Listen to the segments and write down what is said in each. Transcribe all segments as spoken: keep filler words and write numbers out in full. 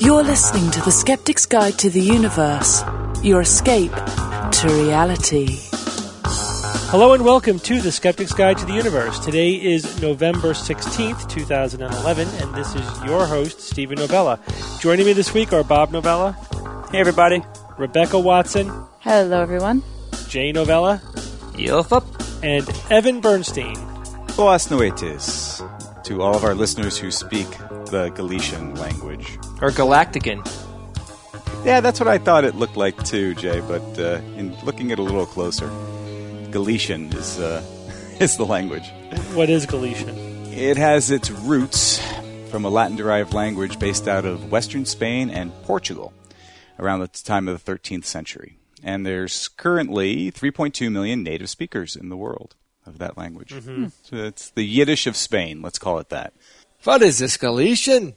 You're listening to The Skeptic's Guide to the Universe, your escape to reality. Hello and welcome to The Skeptic's Guide to the Universe. Today is November sixteenth, twenty eleven, and this is your host, Stephen Novella. Joining me this week are Bob Novella. Hey, everybody. Rebecca Watson. Hello, everyone. Jay Novella. Yup. And Evan Bernstein. Boas noites to all of our listeners who speak the Galician language. Or Galactican. Yeah, that's what I thought it looked like too, Jay, but uh, in looking at it a little closer, Galician is uh, is the language. What is Galician? It has its roots from a Latin-derived language based out of western Spain and Portugal around the time of the thirteenth century. And there's currently three point two million native speakers in the world of that language. Mm-hmm. So it's the Yiddish of Spain, let's call it that. What is this, Galician?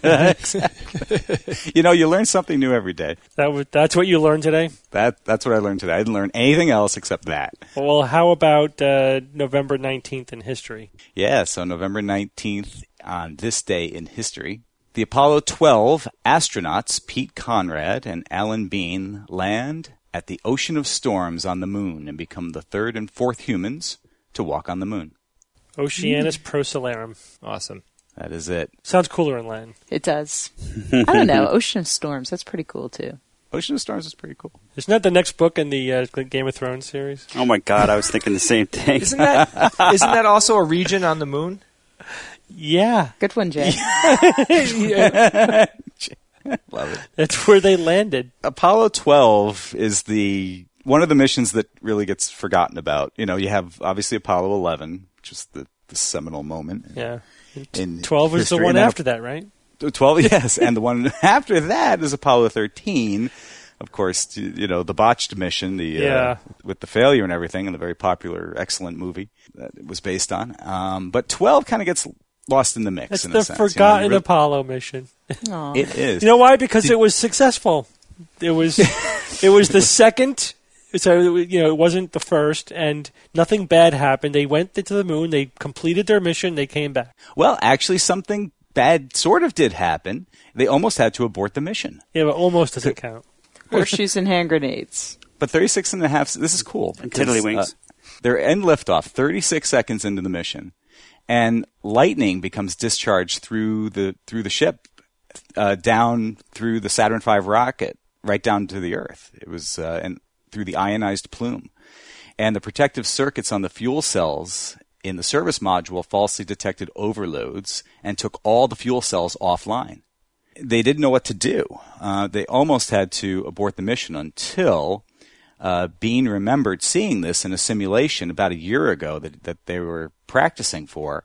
Exactly. You know, you learn something new every day. That w- That's what you learned today? That That's what I learned today. I didn't learn anything else except that. Well, how about uh, November nineteenth in history? Yeah, so November nineteenth, on this day in history, the Apollo twelve astronauts, Pete Conrad and Alan Bean, land at the Ocean of Storms on the moon and become the third and fourth humans to walk on the moon. Oceanus mm. Procellarum. Awesome. That is it. Sounds cooler in Latin. It does. I don't know. Ocean of Storms. That's pretty cool, too. Ocean of Storms is pretty cool. Isn't that the next book in the uh, Game of Thrones series? Oh, my God. I was thinking the same thing. Isn't that isn't that also a region on the moon? Yeah. Good one, Jay. Yeah. Love it. That's where they landed. Apollo twelve is the one of the missions that really gets forgotten about. You know, you have obviously Apollo eleven, which is the, the seminal moment. Yeah. In twelve was the one after that, right? twelve, yes. And the one after that is Apollo thirteen. Of course, you know, the botched mission, the yeah. uh, with the failure and everything, and the very popular, excellent movie that it was based on. Um, but twelve kind of gets lost in the mix. It's in the a sense. forgotten you know, really, Apollo mission. It is. You know why? Because Did, it was successful. It was. It was the second. So, you know, it wasn't the first, and nothing bad happened. They went to the moon, they completed their mission, they came back. Well, actually, something bad sort of did happen. They almost had to abort the mission. Yeah, but almost doesn't count. Horseshoes and hand grenades. But thirty-six and a half, this is cool. And tiddlywinks. Uh, they're end liftoff, thirty-six seconds into the mission, and lightning becomes discharged through the through the ship, uh, down through the Saturn five rocket, right down to the Earth. It was, uh, and through the ionized plume. And the protective circuits on the fuel cells in the service module falsely detected overloads and took all the fuel cells offline. They didn't know what to do. Uh, they almost had to abort the mission until uh, Bean remembered seeing this in a simulation about a year ago that, that they were practicing for.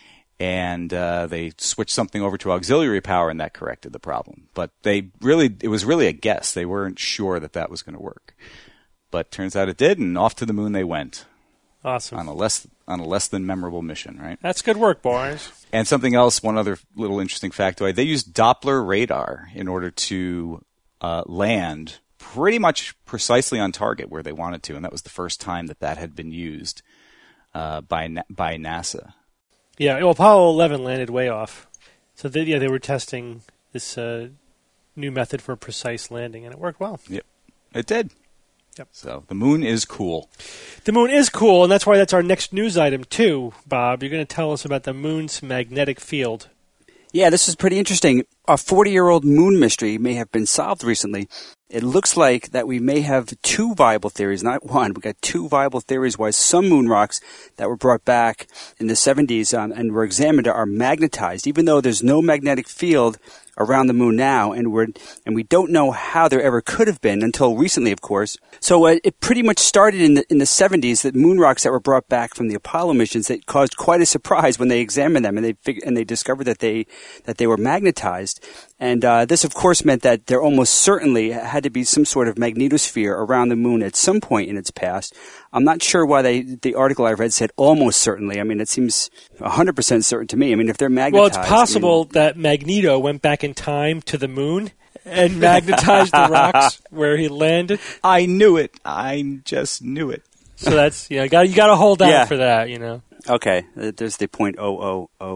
And uh, they switched something over to auxiliary power, and that corrected the problem. But they really, it was really a guess. They weren't sure that that was going to work. But turns out it did, and off to the moon they went. Awesome. On a less on a less than memorable mission, right? That's good work, boys. And something else, one other little interesting factoid, they used Doppler radar in order to uh, land pretty much precisely on target where they wanted to, and that was the first time that that had been used uh, by Na- by NASA. Yeah, well, Apollo eleven landed way off. So, they, yeah, they were testing this uh, new method for precise landing, and it worked well. Yep, it did. Yep. So the moon is cool. The moon is cool, and that's why that's our next news item, too, Bob. You're going to tell us about the moon's magnetic field. Yeah, this is pretty interesting. A forty-year-old moon mystery may have been solved recently. It looks like that we may have two viable theories, not one. We got two viable theories why some moon rocks that were brought back in the seventies um, and were examined are magnetized, even though there's no magnetic field around the moon now, and we're and we don't know how there ever could have been until recently, of course. So uh, it pretty much started in the in the seventies that moon rocks that were brought back from the Apollo missions that caused quite a surprise when they examined them and they fig- and they discovered that they that they were magnetized. And uh, this, of course, meant that there almost certainly had to be some sort of magnetosphere around the moon at some point in its past. I'm not sure why they, the article I read said almost certainly. I mean, it seems one hundred percent certain to me. I mean, if they're magnetized... Well, it's possible I mean, that Magneto went back in time to the moon and magnetized the rocks where he landed. I knew it. I just knew it. So that's, yeah, got, you got to hold out yeah. for that, you know. Okay, there's the point oh oh oh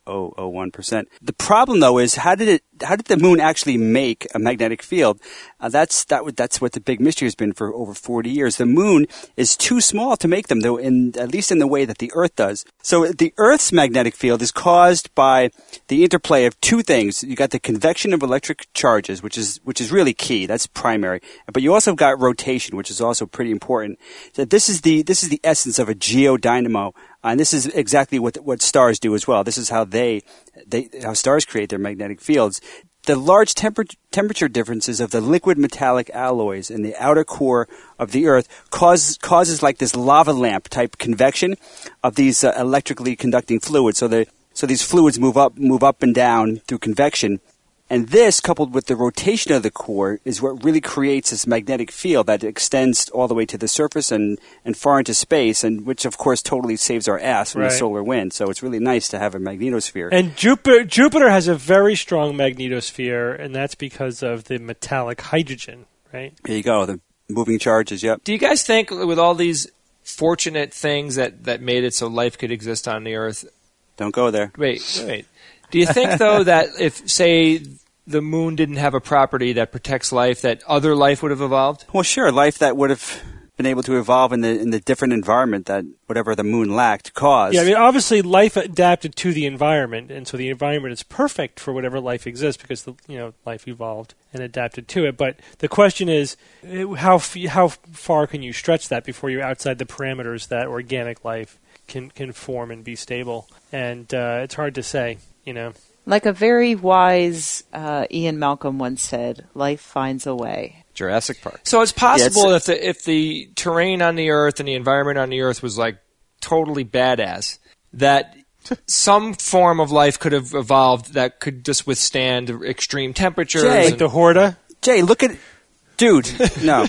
zero zero one percent. The problem, though, is how did it? How did the moon actually make a magnetic field? Uh, that's that. would- That's what the big mystery has been for over forty years. The moon is too small to make them, though, in at least in the way that the Earth does. So the Earth's magnetic field is caused by the interplay of two things. You got the convection of electric charges, which is which is really key. That's primary. But you also got rotation, which is also pretty important. So this is the this is the essence of a geodynamo. And this is exactly what what stars do as well. This is how they, they how stars create their magnetic fields. The large temper, temperature differences of the liquid metallic alloys in the outer core of the Earth causes causes like this lava lamp type convection of these uh, electrically conducting fluids. So the so these fluids move up move up and down through convection. And this, coupled with the rotation of the core, is what really creates this magnetic field that extends all the way to the surface and, and far into space, and which, of course, totally saves our ass from Right. the solar wind. So it's really nice to have a magnetosphere. And Jupiter, Jupiter has a very strong magnetosphere, and that's because of the metallic hydrogen, right? Here you go, the moving charges, yep. Do you guys think with all these fortunate things that, that made it so life could exist on the Earth? Don't go there. Wait, wait. Do you think, though, that if, say, the moon didn't have a property that protects life, that other life would have evolved? Well, sure, life that would have been able to evolve in the in the different environment that whatever the moon lacked caused. Yeah, I mean, obviously life adapted to the environment, and so the environment is perfect for whatever life exists because the you know life evolved and adapted to it. But the question is, uh, how f- how far can you stretch that before you're outside the parameters that organic life can can form and be stable? And uh, it's hard to say, you know. Like a very wise uh, Ian Malcolm once said, life finds a way. Jurassic Park. So it's possible Yeah, if the if the terrain on the Earth and the environment on the Earth was like totally badass, that some form of life could have evolved that could just withstand extreme temperatures. Jay. Like and- the Horta. Jay, look at... Dude, no.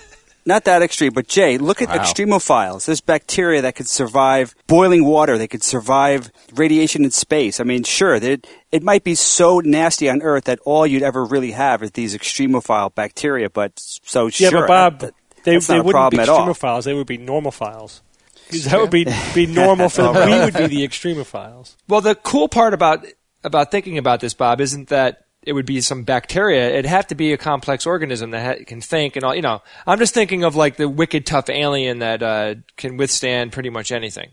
Not that extreme, but Jay, look at Wow. extremophiles. There's bacteria that could survive boiling water. They could survive radiation in space. I mean, sure, it, it might be so nasty on Earth that all you'd ever really have is these extremophile bacteria, but so Yeah, sure. but Bob, that- they, that's they not a wouldn't problem be at all. extremophiles. They would be normophiles. 'Cause that would be be normal for them. We would be the extremophiles. Well, the cool part about about thinking about this, Bob, isn't that it would be some bacteria. It'd have to be a complex organism that ha- can think and all. You know, I'm just thinking of like the wicked tough alien that uh, can withstand pretty much anything.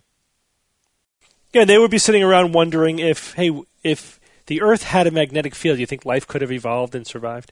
Yeah, they would be sitting around wondering if, hey, if the Earth had a magnetic field, do you think life could have evolved and survived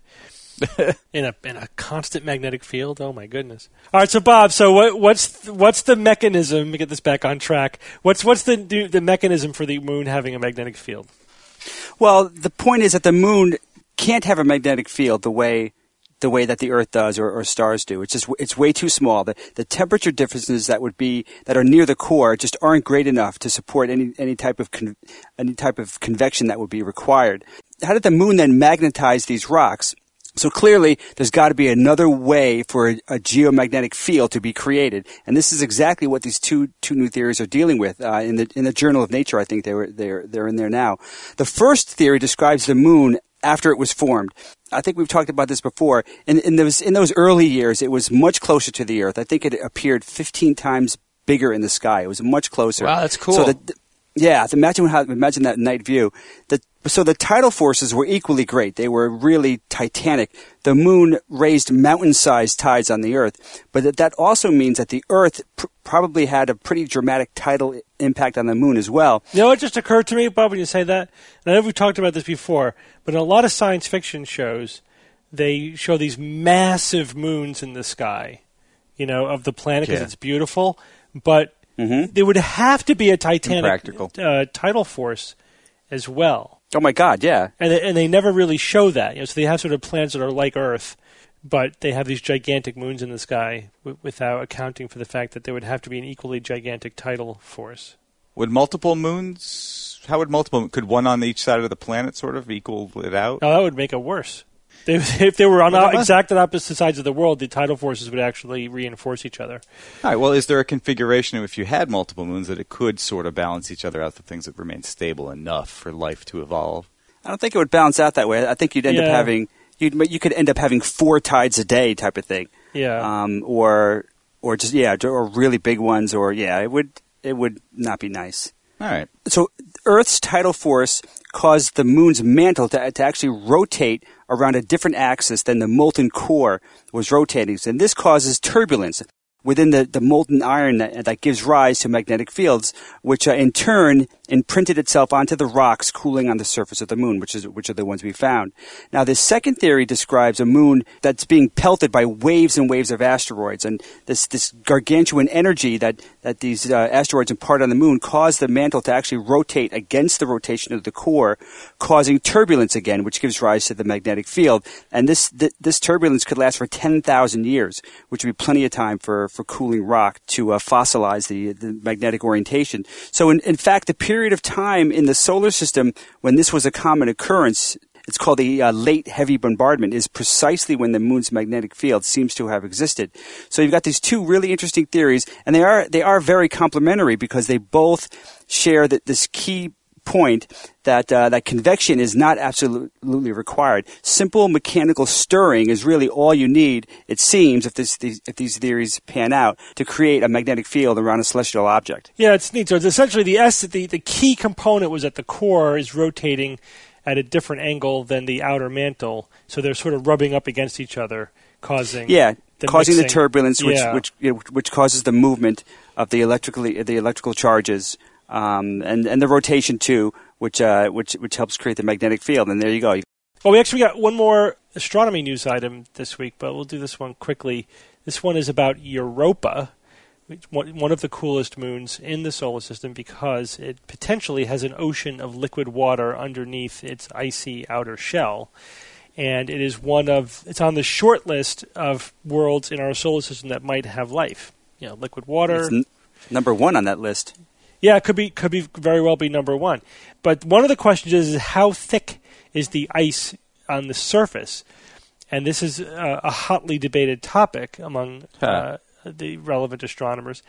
in a in a constant magnetic field? Oh my goodness! All right, so Bob, so what, what's what's the mechanism? Let me get this back on track. What's what's the the mechanism for the moon having a magnetic field? Well, the point is that the moon can't have a magnetic field the way the way that the Earth does or, or stars do. It's just it's way too small. The the temperature differences that would be that are near the core just aren't great enough to support any any type of con, any type of convection that would be required. How did the moon then magnetize these rocks? So clearly, there's got to be another way for a, a geomagnetic field to be created, and this is exactly what these two two new theories are dealing with. Uh, in the in the Journal of Nature, I think they were they're they're in there now. The first theory describes the moon after it was formed. I think we've talked about this before. In, in those in those early years, it was much closer to the Earth. I think it appeared fifteen times bigger in the sky. It was much closer. Wow, that's cool. So the, yeah, imagine how imagine that night view. The, so the tidal forces were equally great. They were really titanic. The moon raised mountain-sized tides on the Earth, but that, that also means that the Earth pr- probably had a pretty dramatic tidal impact on the moon as well. You know, it just occurred to me, Bob, when you say that. And I know we've talked about this before, but in a lot of science fiction shows, they show these massive moons in the sky, you know, of the planet because Yeah. it's beautiful. But Mm-hmm. there would have to be a titanic Impractical. uh, tidal force as well. Oh my God, yeah. And they, and they never really show that. You know, so they have sort of planets that are like Earth, but they have these gigantic moons in the sky w- without accounting for the fact that there would have to be an equally gigantic tidal force. Would multiple moons? How would multiple? Could one on each side of the planet sort of equal it out? Oh, that would make it worse. They, if they were on Well, that o- must- exact opposite sides of the world, the tidal forces would actually reinforce each other. All right. Well, is there a configuration of if you had multiple moons that it could sort of balance each other out to things that remain stable enough for life to evolve? I don't think it would balance out that way. I think you'd end up Yeah. having you'd you could end up having four tides a day type of thing. Yeah. Um, or or just yeah, or really big ones, or yeah, it would it would not be nice. All right. So Earth's tidal force caused the moon's mantle to, to actually rotate around a different axis than the molten core was rotating. And this causes turbulence within the, the molten iron that, that gives rise to magnetic fields, which uh, in turn imprinted itself onto the rocks cooling on the surface of the moon, which is which are the ones we found. Now, this second theory describes a moon that's being pelted by waves and waves of asteroids, and this this gargantuan energy that that these uh, asteroids impart on the moon caused the mantle to actually rotate against the rotation of the core, causing turbulence again, which gives rise to the magnetic field. And this th- this turbulence could last for ten thousand years, which would be plenty of time for for cooling rock to uh, fossilize the, the magnetic orientation. So in, in fact, the period of time in the solar system when this was a common occurrence, it's called the uh, late heavy bombardment, is precisely when the moon's magnetic field seems to have existed. So you've got these two really interesting theories, and they are they are very complementary because they both share that this key point that uh, that convection is not absolutely required. Simple mechanical stirring is really all you need, it seems, if this these, if these theories pan out, to create a magnetic field around a celestial object. Yeah, it's neat. So it's essentially the S. The the key component was that the core is rotating at a different angle than the outer mantle, so they're sort of rubbing up against each other, causing yeah, the causing mixing. the turbulence, which yeah. which you know, which causes the movement of the electrically the electrical charges. Um, and, and the rotation too, which uh, which which helps create the magnetic field. And there you go. Well, we actually got one more astronomy news item this week, but we'll do this one quickly. This one is about Europa, which one of the coolest moons in the solar system because it potentially has an ocean of liquid water underneath its icy outer shell. And it is one of it's on the short list of worlds in our solar system that might have life. You know, liquid water. It's n- number one on that list. Yeah, it could be could be very well be number one. But one of the questions is, is how thick is the ice on the surface? And this is uh, a hotly debated topic among uh, the relevant astronomers.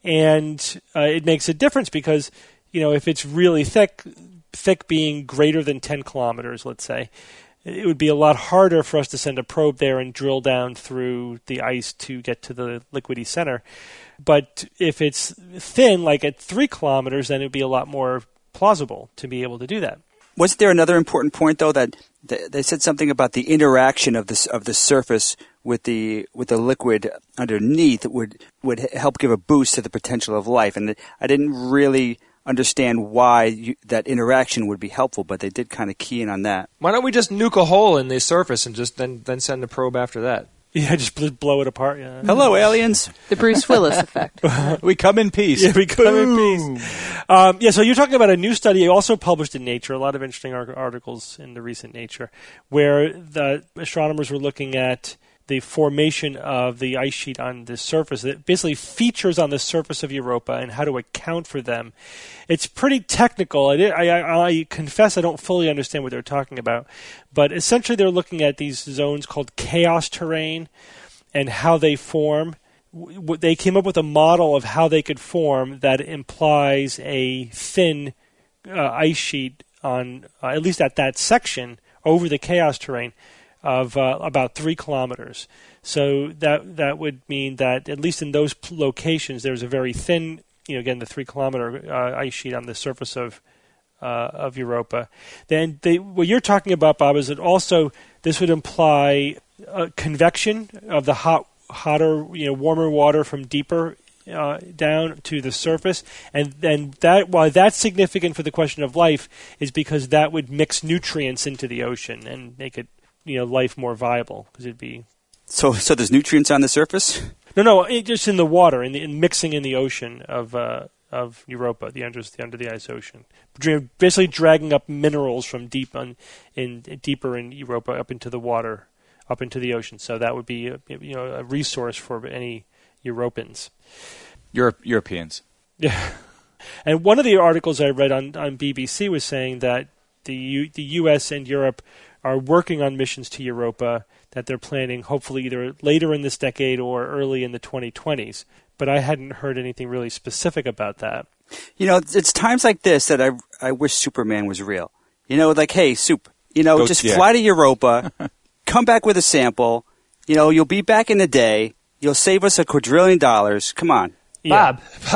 And uh, it makes a difference because, you know, if it's really thick, thick being greater than ten kilometers, let's say, it would be a lot harder for us to send a probe there and drill down through the ice to get to the liquidy center. But if it's thin, like at three kilometers, then it would be a lot more plausible to be able to do that. Wasn't there another important point, though, that th- they said something about the interaction of this of the surface with the with the liquid underneath would would help give a boost to the potential of life? And I didn't really understand why you, that interaction would be helpful, but they did kind of key in on that. Why don't we just nuke a hole in the surface and just then then send a probe after that? Yeah, just bl- blow it apart. Yeah. Hello, aliens. The Bruce Willis effect. We come in peace. Yeah, we come in peace. Um, yeah, so you're talking about a new study also published in Nature, a lot of interesting ar- articles in the recent Nature, where the astronomers were looking at the formation of the ice sheet on the surface, that basically features on the surface of Europa and how to account for them. It's pretty technical. I, I, I confess I don't fully understand what they're talking about, but essentially they're looking at these zones called chaos terrain and how they form. They came up with a model of how they could form that implies a thin uh, ice sheet on, uh, at least at that section, over the chaos terrain of uh, about three kilometers. So that that would mean that at least in those p- locations, there's a very thin, you know, again, the three kilometer uh, ice sheet on the surface of uh, of Europa. Then they, what you're talking about, Bob, is that also this would imply uh, convection of the hot, hotter, you know, warmer water from deeper uh, down to the surface, and then that why that's significant for the question of life is because that would mix nutrients into the ocean and make it, you know, life more viable, because it'd be So, so there's nutrients on the surface? no, no, it, just in the water, in the in mixing in the ocean of uh, of Europa, the under the under the ice ocean, basically dragging up minerals from deep on in deeper in Europa up into the water, up into the ocean. So that would be a, you know a resource for any Europans. Europe, Europeans. Yeah, and one of the articles I read on, on B B C was saying that the U, the U S and Europe are working on missions to Europa that they're planning hopefully either later in this decade or early in the twenty twenties. But I hadn't heard anything really specific about that. You know, it's times like this that I I wish Superman was real. You know, like, hey, Soup, you know, Go, just yeah. fly to Europa, come back with a sample. You know, you'll be back in a day. You'll save us a quadrillion dollars. Come on. Yeah. Bob, Bob,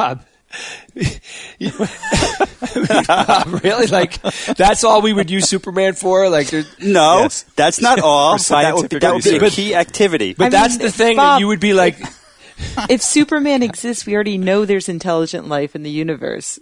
Really? Like, that's all we would use Superman for? Like, there's- No, Yes. that's not all. but that would, scientific that would be a research. key activity. but I that's mean, the thing Bob- that you would be like, If Superman exists, we already know there's intelligent life in the universe.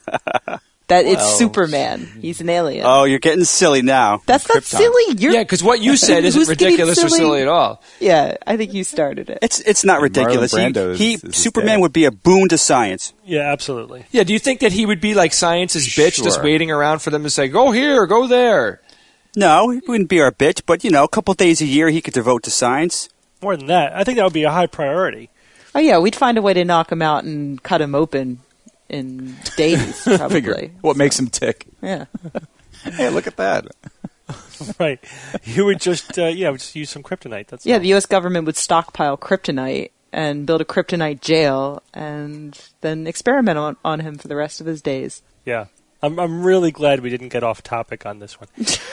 That it's Well, Superman. He's an alien. Oh, you're getting silly now. That's not Krypton. silly. You're, yeah, because what you said isn't Who's getting ridiculous or silly? silly at all. yeah, I think you started it. It's it's not Marlon ridiculous. He, Brando is- he is his Superman dad. would be a boon to science. Yeah, absolutely. Yeah, do you think that he would be like science's bitch, just Sure. waiting around for them to say, go here, go there? No, he wouldn't be our bitch, but you know, a couple days a year he could devote to science. More than that, I think that would be a high priority. Oh yeah, we'd find a way to knock him out and cut him open in days, Figure probably. what makes him tick. Yeah. Hey, look at that. Right. You would just, uh, yeah, just use some kryptonite. That's Yeah, all. the U S government would stockpile kryptonite and build a kryptonite jail and then experiment on, on him for the rest of his days. Yeah. I'm I'm really glad we didn't get off topic on this one.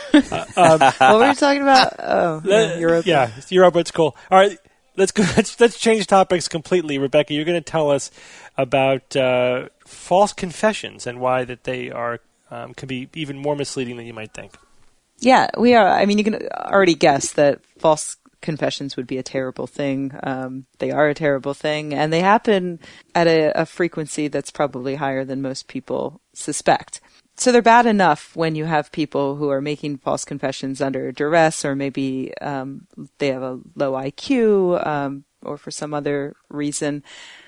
What were you talking about? Oh, yeah, Uh, Europa. Yeah, Europa, it's cool. All right, let's go. Let's, let's change topics completely. Rebecca, you're going to tell us about uh, false confessions and why that they are um, can be even more misleading than you might think. Yeah, we are. I mean, you can already guess that false confessions would be a terrible thing. Um, they are a terrible thing, and they happen at a, a frequency that's probably higher than most people suspect. So they're bad enough when you have people who are making false confessions under duress, or maybe um, they have a low I Q, um, or for some other reason.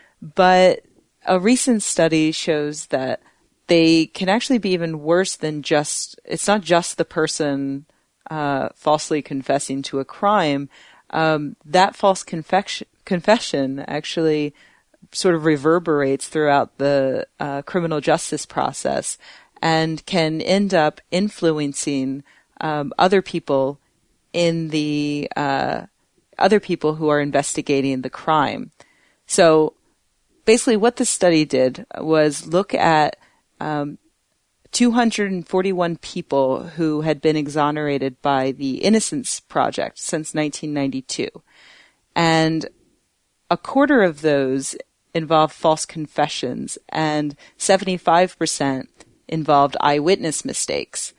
But a recent study shows that they can actually be even worse than just, it's not just the person uh, falsely confessing to a crime. Um, that false confection, confession actually sort of reverberates throughout the uh, criminal justice process and can end up influencing um, other people in the uh, other people who are investigating the crime. So basically what this study did was look at um, two hundred forty-one people who had been exonerated by the Innocence Project since nineteen ninety-two. And a quarter of those involved false confessions, and seventy-five percent involved eyewitness mistakes.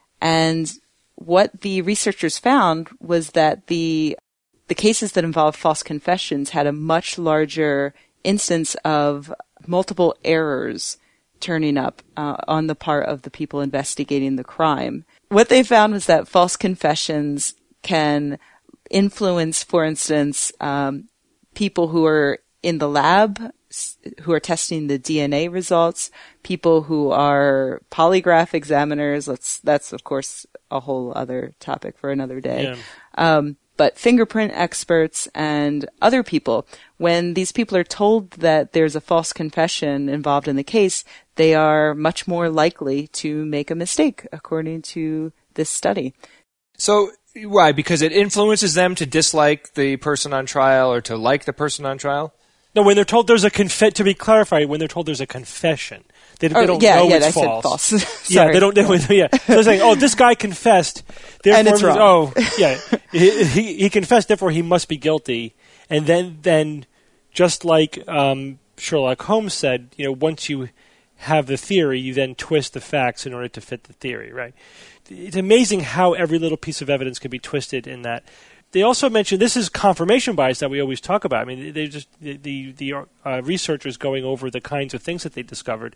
And what the researchers found was that the the cases that involved false confessions had a much larger instance of multiple errors turning up uh, on the part of the people investigating the crime. What they found was that false confessions can influence, for instance, um, people who are in the lab, who are testing the D N A results, people who are polygraph examiners. Let's, that's, of course, a whole other topic for another day. Yeah. Um, but fingerprint experts and other people, when these people are told that there's a false confession involved in the case, they are much more likely to make a mistake, according to this study. So, why? Because it influences them to dislike the person on trial or to like the person on trial? No, when they're told there's a conf- to be clarified, when they're told there's a confession, they, they Oh, don't yeah, know yeah, it's I false. said false. Yeah, Sorry. they don't know. Yeah, so they're saying, "Oh, this guy confessed, therefore, And it's wrong. oh, yeah, he, he, he confessed, therefore he must be guilty." And then, then, just like um, Sherlock Holmes said, you know, once you have the theory, you then twist the facts in order to fit the theory. Right? It's amazing how every little piece of evidence can be twisted in that. They also mentioned this is confirmation bias that we always talk about. I mean, they just the the, the uh, researchers going over the kinds of things that they discovered,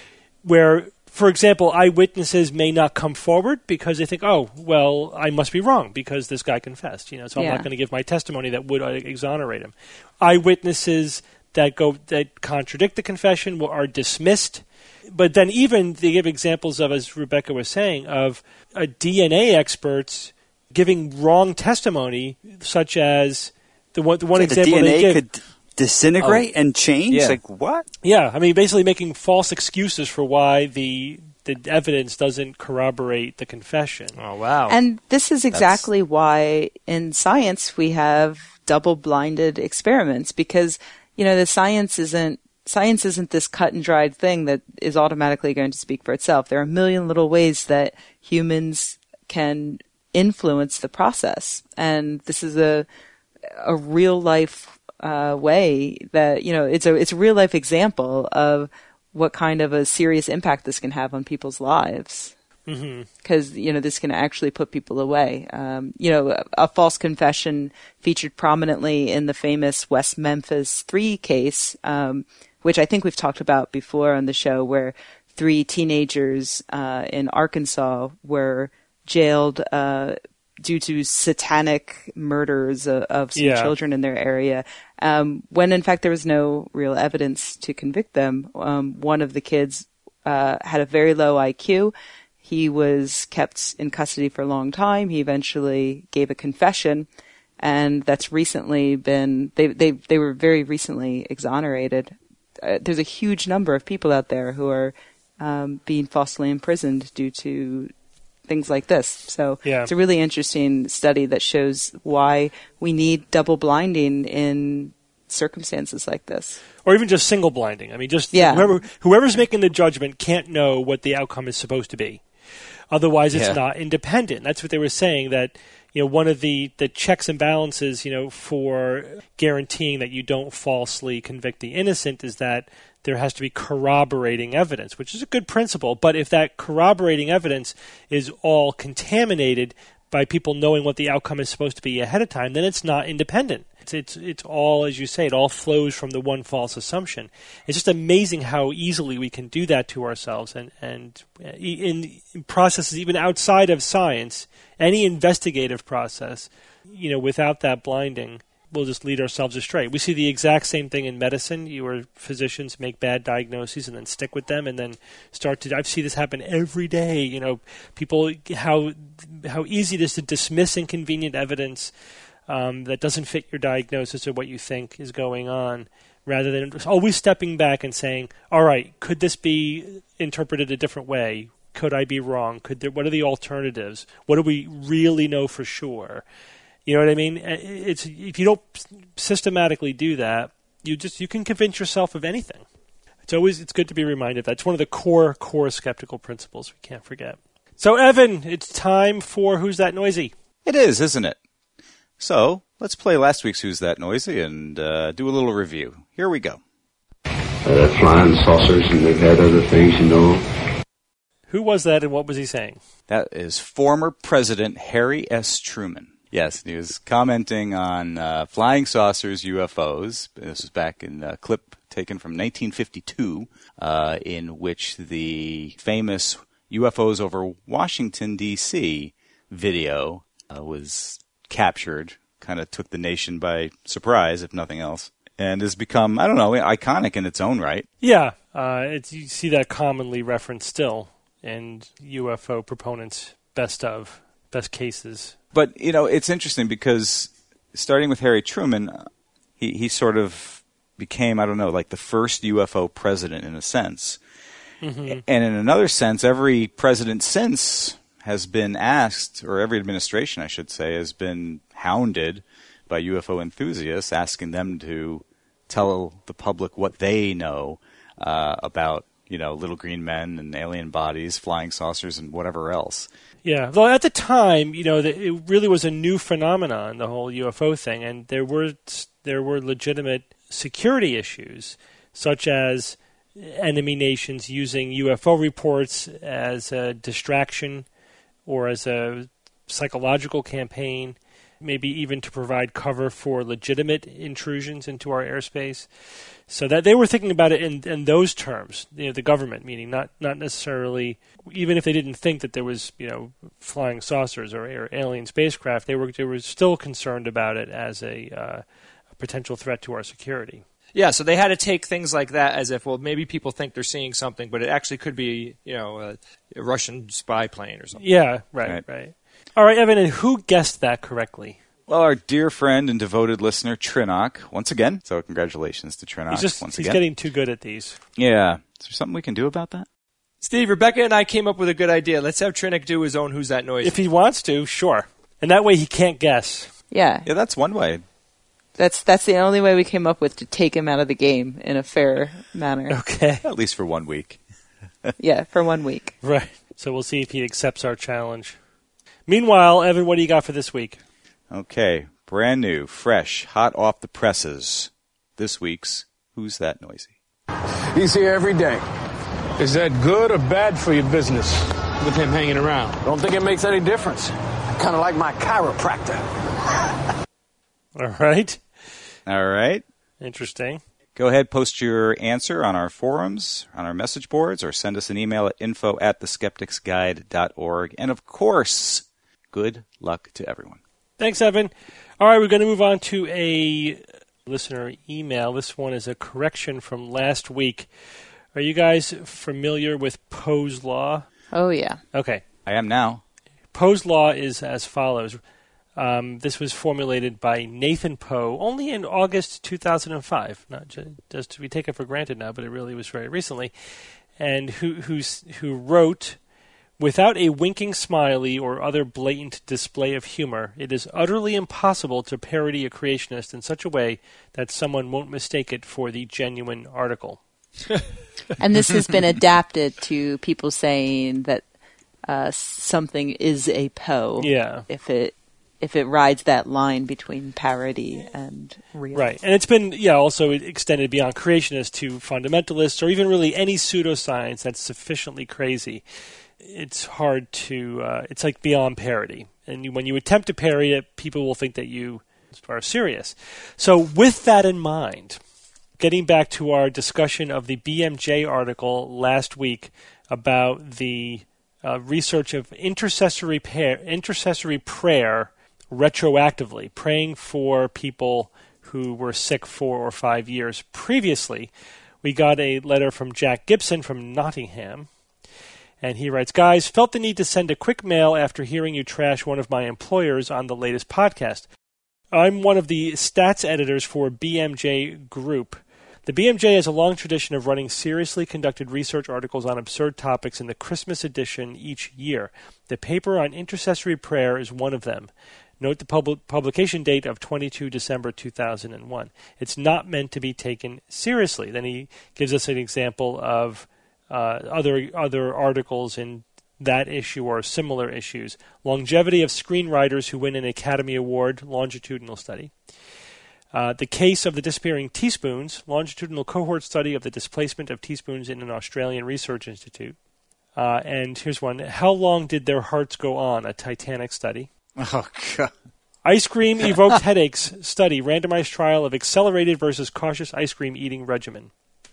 where, for example, eyewitnesses may not come forward because they think, oh, well, I must be wrong because this guy confessed, you know, so I'm Yeah. not going to give my testimony that would uh, exonerate him. Eyewitnesses that go that contradict the confession will, are dismissed. But then even they give examples of, as Rebecca was saying, of uh, D N A experts giving wrong testimony, such as the one, the one the example D N A they give. could disintegrate Oh. and change? Yeah. Like, what? Yeah, I mean, basically making false excuses for why the the evidence doesn't corroborate the confession. Oh, wow. And this is exactly why in science we have double-blinded experiments, because, you know, the science isn't science isn't this cut and dried thing that is automatically going to speak for itself. There are a million little ways that humans can influence the process, and this is a a real life uh, way that, you know, it's a it's a real life example of what kind of a serious impact this can have on people's lives. Because, mm-hmm. you know, this can actually put people away. Um, you know, a, a false confession featured prominently in the famous West Memphis three case, um, which I think we've talked about before on the show, where three teenagers uh, in Arkansas were jailed uh, due to satanic murders of, of some yeah. children in their area, um, when in fact there was no real evidence to convict them. Um, one of the kids uh, had a very low I Q. He was kept in custody for a long time. He eventually gave a confession, and that's recently been, they they they were very recently exonerated. Uh, there's a huge number of people out there who are um, being falsely imprisoned due to things like this. So yeah. it's a really interesting study that shows why we need double blinding in circumstances like this. Or even just single blinding. I mean, just yeah. whoever whoever's making the judgment can't know what the outcome is supposed to be. Otherwise, it's yeah. not independent. That's what they were saying, that, you know, one of the, the checks and balances, you know, for guaranteeing that you don't falsely convict the innocent is that there has to be corroborating evidence, which is a good principle. But if that corroborating evidence is all contaminated by people knowing what the outcome is supposed to be ahead of time, then it's not independent. It's, it's it's all, as you say, it all flows from the one false assumption. It's just amazing how easily we can do that to ourselves, and, and in, in processes even outside of science, any investigative process, you know, without that blinding, we'll just lead ourselves astray. We see the exact same thing in medicine. You or physicians make bad diagnoses and then stick with them and then start to, I've seen this happen every day. You know, people, how how easy it is to dismiss inconvenient evidence um, that doesn't fit your diagnosis or what you think is going on, rather than always stepping back and saying, all right, could this be interpreted a different way? Could I be wrong? Could there, what are the alternatives? What do we really know for sure? You know what I mean? It's if you don't systematically do that, you just you can convince yourself of anything. It's always it's good to be reminded that it's one of the core core skeptical principles we can't forget. So, Evan, it's time for Who's That Noisy? It is, isn't it? So let's play last week's Who's That Noisy and uh, do a little review. Here we go. Uh, flying saucers, and they've had other things, you know. Who was that, and what was he saying? That is former President Harry S. Truman. Yes, he was commenting on uh, flying saucers, U F Os. This was back in a clip taken from nineteen fifty-two, uh, in which the famous U F Os over Washington, D C video uh, was captured. Kind of took the nation by surprise, if nothing else, and has become, I don't know, iconic in its own right. Yeah, uh, it's, you see that commonly referenced still in U F O proponents' best of, best cases. But, you know, it's interesting because starting with Harry Truman, he, he sort of became, I don't know, like the first U F O president in a sense. Mm-hmm. And in another sense, every president since has been asked, or every administration, I should say, has been hounded by U F O enthusiasts, asking them to tell the public what they know uh, about, you know, little green men and alien bodies, flying saucers, and whatever else. Yeah, though at the time, you know, it really was a new phenomenon, the whole U F O thing, and there were there were legitimate security issues, such as enemy nations using U F O reports as a distraction or as a psychological campaign, maybe even to provide cover for legitimate intrusions into our airspace. So that they were thinking about it in, in those terms, you know, the government, meaning not, not necessarily, even if they didn't think that there was, you know, flying saucers or, or alien spacecraft, they were they were still concerned about it as a, uh, a potential threat to our security. Yeah, so they had to take things like that as if, well, maybe people think they're seeing something, but it actually could be, you know, a, a Russian spy plane or something. Yeah, right, right, right. All right, Evan, and who guessed that correctly? Well, our dear friend and devoted listener, Trinnock, once again. So congratulations to Trinnock he's just, once he's again. He's getting too good at these. Yeah. Is there something we can do about that? Steve, Rebecca and I came up with a good idea. Let's have Trinnock do his own Who's That Noise? If he wants to, sure. And that way he can't guess. Yeah. Yeah, that's one way. That's that's the only way we came up with to take him out of the game in a fair manner. Okay. At least for one week. Yeah, for one week. Right. So we'll see if he accepts our challenge. Meanwhile, Evan, what do you got for this week? Okay. Brand new, fresh, hot off the presses. This week's Who's That Noisy? He's here every day, Is that good or bad for your business with him hanging around? Don't think it makes any difference. Kind of like my chiropractor. All right. All right. Interesting. Go ahead, post your answer on our forums, on our message boards, or send us an email at info at the skeptics guide dot org. And of course, good luck to everyone. Thanks, Evan. All right, we're going to move on to a listener email. This one is a correction from last week. Are you guys familiar with Poe's Law? Oh, yeah. Okay. I am now. Poe's Law is as follows. Um, this was formulated by Nathan Poe only in August two thousand five. Not just, just to be taken for granted now, but it really was very recently. And who who's, who wrote, without a winking smiley or other blatant display of humor, it is utterly impossible to parody a creationist in such a way that someone won't mistake it for the genuine article. And this has been adapted to people saying that uh, something is a Poe. Yeah. If it if it rides that line between parody and real. Right. And it's been, yeah, also extended beyond creationists to fundamentalists or even really any pseudoscience that's sufficiently crazy. It's hard to, uh, it's like beyond parody. And you, when you attempt to parody it, people will think that you are serious. So with that in mind, getting back to our discussion of the B M J article last week about the uh, research of intercessory, prayer, intercessory prayer retroactively, praying for people who were sick four or five years previously, we got a letter from Jack Gibson from Nottingham. And he writes, guys, felt the need to send a quick mail after hearing you trash one of my employers on the latest podcast. I'm one of the stats editors for B M J Group. The B M J has a long tradition of running seriously conducted research articles on absurd topics in the Christmas edition each year. The paper on intercessory prayer is one of them. Note the pub- publication date of twenty-second of December two thousand one. It's not meant to be taken seriously. Then he gives us an example of uh, other other articles in that issue or similar issues. Longevity of screenwriters who win an Academy Award, longitudinal study. Uh, the case of the disappearing teaspoons, longitudinal cohort study of the displacement of teaspoons in an Australian research institute. Uh, and here's one. How long did their hearts go on? A Titanic study. Oh, God. Ice cream evoked headaches study, randomized trial of accelerated versus cautious ice cream eating regimen.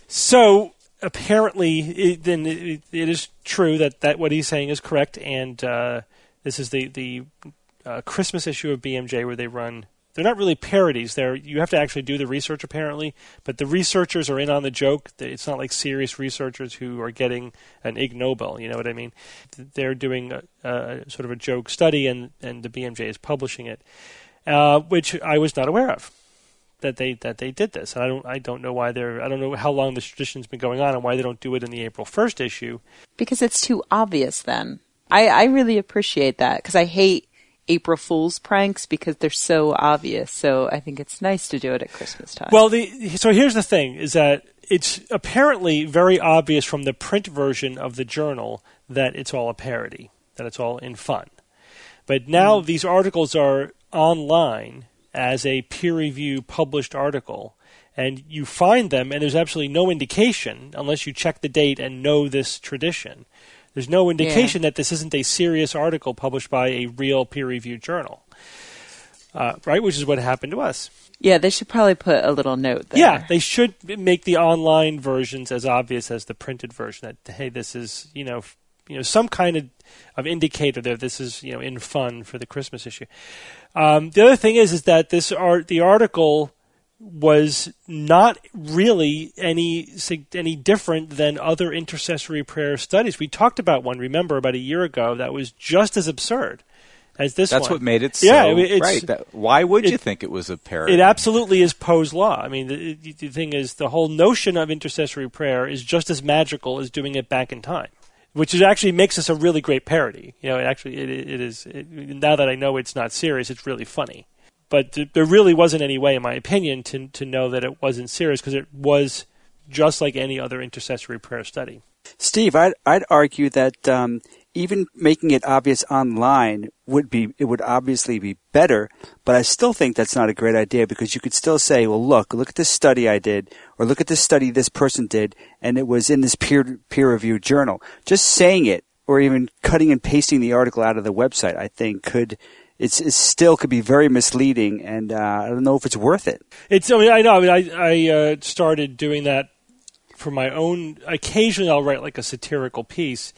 So apparently, it, then it, it is true that, that what he's saying is correct, and uh, this is the the uh, Christmas issue of B M J where they run. They're not really parodies. They're you have to actually do the research apparently, but the researchers are in on the joke. It's not like serious researchers who are getting an Ig Nobel. You know what I mean? They're doing a, a sort of a joke study, and, and the B M J is publishing it, uh, which I was not aware of. That they that they did this, and I don't I don't know why they're I don't know how long this tradition's been going on and why they don't do it in the April first issue. Because it's too obvious. Then I I really appreciate that because I hate April Fool's pranks because they're so obvious. So I think it's nice to do it at Christmas time. Well, the so here's the thing: is that it's apparently very obvious from the print version of the journal that it's all a parody, that it's all in fun. But now mm. these articles are online as a peer-review published article, and you find them, and there's absolutely no indication, unless you check the date and know this tradition, there's no indication yeah. that this isn't a serious article published by a real peer-reviewed journal, uh, right, which is what happened to us. Yeah, they should probably put a little note there. Yeah, they should make the online versions as obvious as the printed version, that, hey, this is, you know, you know, some kind of, of indicator that this is, you know, in fun for the Christmas issue. Um, the other thing is, is that this art, the article was not really any any different than other intercessory prayer studies. We talked about one, remember, about a year ago that was just as absurd as this That's one. That's what made it so yeah, it's, right. That, why would it, you think it was a parody? It absolutely is Poe's Law. I mean, the, the thing is, the whole notion of intercessory prayer is just as magical as doing it back in time, which is actually makes this a really great parody. You know, it actually it, it is. It, now that I know it's not serious, it's really funny. But th- there really wasn't any way, in my opinion, to to know that it wasn't serious because it was just like any other intercessory prayer study. Steve, I'd, I'd argue that um, even making it obvious online would be, it would obviously be better, but I still think that's not a great idea because you could still say, well, look, look at this study I did, or look at this study this person did, and it was in this peer, peer-reviewed journal. Just saying it, or even cutting and pasting the article out of the website, I think could, it's, it still could be very misleading, and uh, I don't know if it's worth it. It's, I mean, I know, I mean, I, I uh, started doing that for my own, occasionally I'll write like a satirical piece,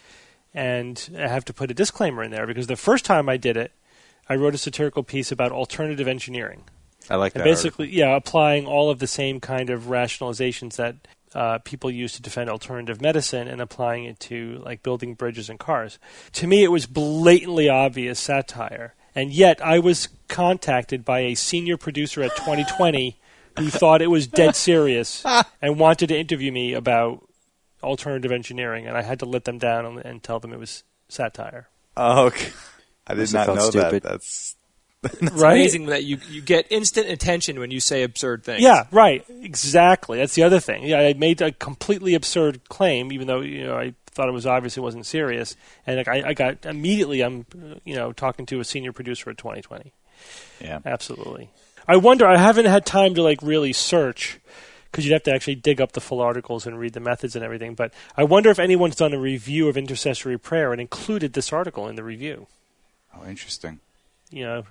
and I have to put a disclaimer in there because the first time I did it, I wrote a satirical piece about alternative engineering. I like that. And basically, article. yeah, applying all of the same kind of rationalizations that uh, people use to defend alternative medicine and applying it to like building bridges and cars. To me, it was blatantly obvious satire, and yet I was contacted by a senior producer at twenty twenty who thought it was dead serious and wanted to interview me about alternative engineering, and I had to let them down and, and tell them it was satire. Oh, okay. I did Must not have know felt that. stupid. That's It's Right? amazing that you, you get instant attention when you say absurd things. Yeah, right. Exactly. That's the other thing. Yeah, I made a completely absurd claim, even though you know I thought it was obvious it wasn't serious, and like, I, I got immediately. I'm you know talking to a senior producer at twenty twenty. yeah. Absolutely. I wonder. I haven't had time to like really search because you'd have to actually dig up the full articles and read the methods and everything. But I wonder if anyone's done a review of intercessory prayer and included this article in the review. Oh, interesting. You know.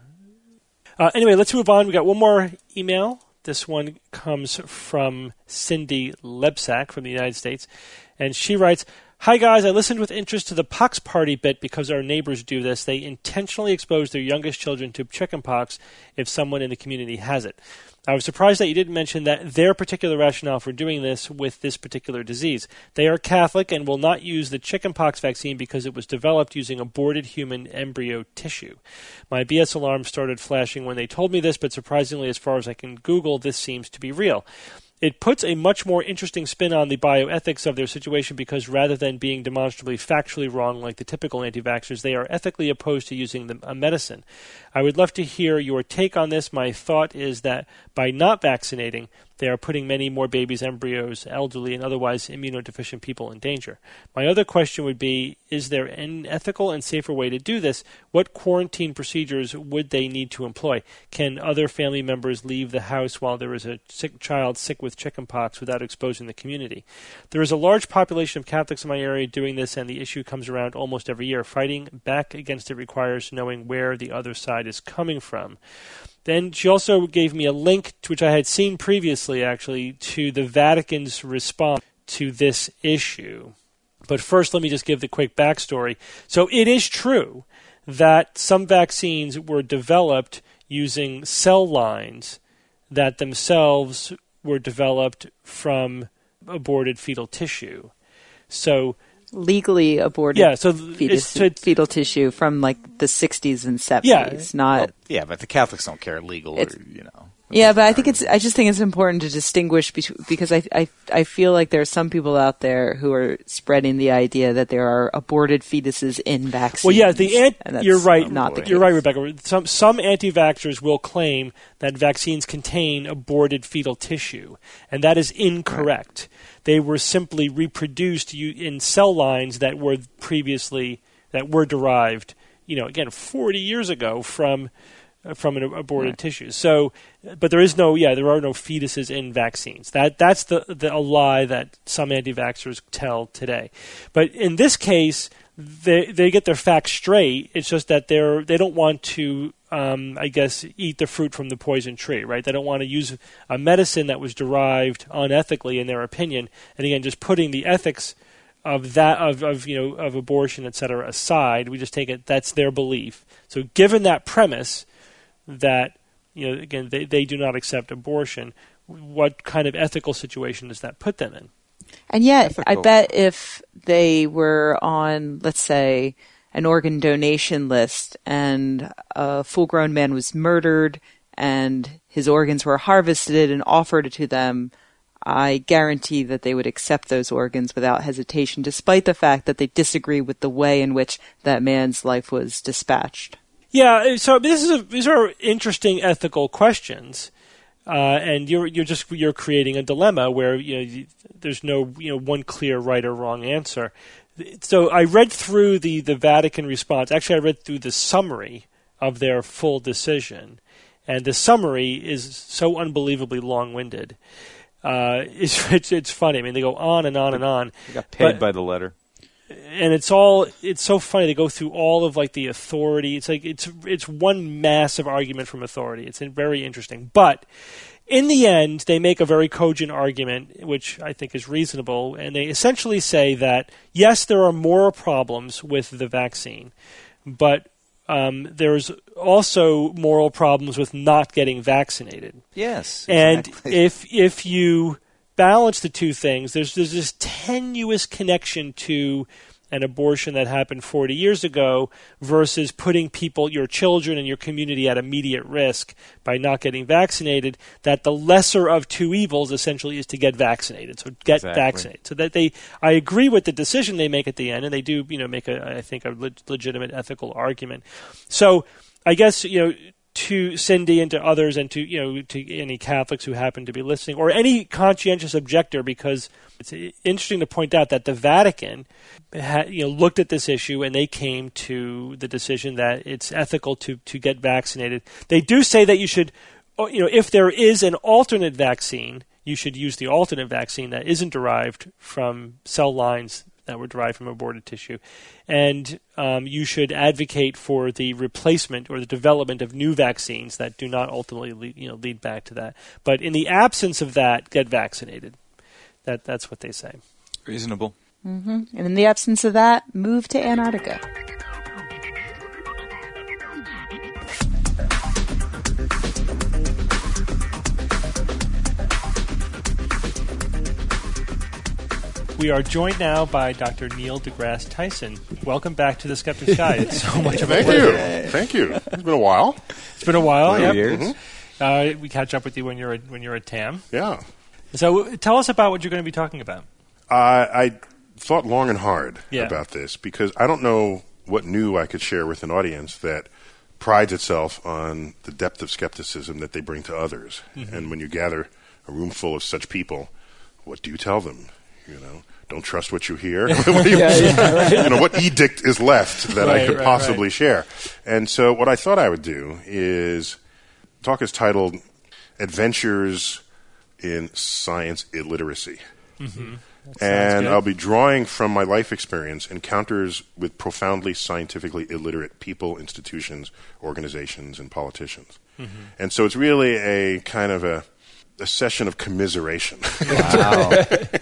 Uh, anyway, let's move on. We got one more email. This one comes from Cindy Lebsack from the United States, and she writes, "Hi guys, I listened with interest to the pox party bit because our neighbors do this. They intentionally expose their youngest children to chickenpox if someone in the community has it. I was surprised that you didn't mention that their particular rationale for doing this with this particular disease. They are Catholic and will not use the chickenpox vaccine because it was developed using aborted human embryo tissue. My B S alarm started flashing when they told me this, but surprisingly, as far as I can Google, this seems to be real. It puts a much more interesting spin on the bioethics of their situation because rather than being demonstrably factually wrong like the typical anti-vaxxers, they are ethically opposed to using the, a medicine. I would love to hear your take on this. My thought is that by not vaccinating, they are putting many more babies, embryos, elderly, and otherwise immunodeficient people in danger. My other question would be, is there an ethical and safer way to do this? What quarantine procedures would they need to employ? Can other family members leave the house while there is a sick child sick with chickenpox without exposing the community? There is a large population of Catholics in my area doing this, and the issue comes around almost every year. Fighting back against it requires knowing where the other side is coming from." Then she also gave me a link, to which I had seen previously, actually, to the Vatican's response to this issue. But first, let me just give the quick backstory. So it is true that some vaccines were developed using cell lines that themselves were developed from aborted fetal tissue. So legally aborted yeah, so fetus, it's, it's, fetal tissue from like the sixties and seventies. Yeah. Not Well, yeah, but the Catholics don't care legal or, you know. Yeah, but I think it's. I just think it's important to distinguish between, because I, I I feel like there are some people out there who are spreading the idea that there are aborted fetuses in vaccines. Well, yeah, the ant- and that's you're right. Not the you're case. right, Rebecca. Some some anti-vaxxers will claim that vaccines contain aborted fetal tissue, and that is incorrect. Right. They were simply reproduced in cell lines that were previously that were derived, you know, again, forty years ago from. from an aborted right. tissue. So, but there is no, yeah, there are no fetuses in vaccines. That That's the, the a lie that some anti-vaxxers tell today. But in this case, they they get their facts straight. It's just that they're they don't want to, um, I guess, eat the fruit from the poison tree, right? They don't want to use a medicine that was derived unethically, in their opinion. And again, just putting the ethics of that of, of you know of abortion, et cetera, aside, we just take it that's their belief. So, given that premise, that, you know, again, they, they do not accept abortion, what kind of ethical situation does that put them in? And yet, ethical. I bet if they were on, let's say, an organ donation list and a full-grown man was murdered and his organs were harvested and offered to them, I guarantee that they would accept those organs without hesitation, despite the fact that they disagree with the way in which that man's life was dispatched. Yeah, so this is a, these are interesting ethical questions, uh, and you're you're just you're creating a dilemma where you know you, there's no you know one clear right or wrong answer. So I read through the, the Vatican response. Actually, I read through the summary of their full decision. And the summary is so unbelievably long-winded. Uh, it's, it's it's funny. I mean, they go on and on and on. They got paid but, by the letter. And it's all it's so funny. They go through all of like the authority. It's like it's it's one massive argument from authority. It's very interesting. But in the end, they make a very cogent argument, which I think is reasonable, and they essentially say that yes, there are moral problems with the vaccine, but um, there's also moral problems with not getting vaccinated. Yes, and exactly. if if you balance the two things, there's there's this tenuous connection to an abortion that happened forty years ago versus putting people, your children and your community at immediate risk by not getting vaccinated, that the lesser of two evils essentially is to get vaccinated. So get Exactly. vaccinated. So that they, I agree with the decision they make at the end, and they do, you know, make a, I think, a leg- legitimate ethical argument. So I guess, you know, to Cindy and to others and to, you know, to any Catholics who happen to be listening or any conscientious objector, because it's interesting to point out that the Vatican had, you know, looked at this issue and they came to the decision that it's ethical to, to get vaccinated. They do say that you should, you know, if there is an alternate vaccine, you should use the alternate vaccine that isn't derived from cell lines that were derived from aborted tissue. And um, you should advocate for the replacement or the development of new vaccines that do not ultimately lead, you know, lead back to that. But in the absence of that, get vaccinated. That That's what they say. Reasonable. Mm-hmm. And in the absence of that, move to Antarctica. We are joined now by Doctor Neil deGrasse Tyson. Welcome back to the Skeptic's Guide. It's so much of a Thank pleasure. you. Thank you. It's been a while. It's been a while. Few Yep. years. Mhm. Uh, we catch up with you when you're at, when you're at T A M. Yeah. So tell us about what you're going to be talking about. Uh, I thought long and hard Yeah. about this because I don't know what new I could share with an audience that prides itself on the depth of skepticism that they bring to others. Mm-hmm. And when you gather a room full of such people, what do you tell them? You know, don't trust what you hear. What do you, Yeah, yeah, right. you know, what edict is left that I Right, could right, possibly right. share? And so what I thought I would do is talk is titled Adventures in Science Illiteracy. Mm-hmm. And good. I'll be drawing from my life experience encounters with profoundly scientifically illiterate people, institutions, organizations, and politicians. Mm-hmm. And so it's really a kind of a, a session of commiseration. Wow.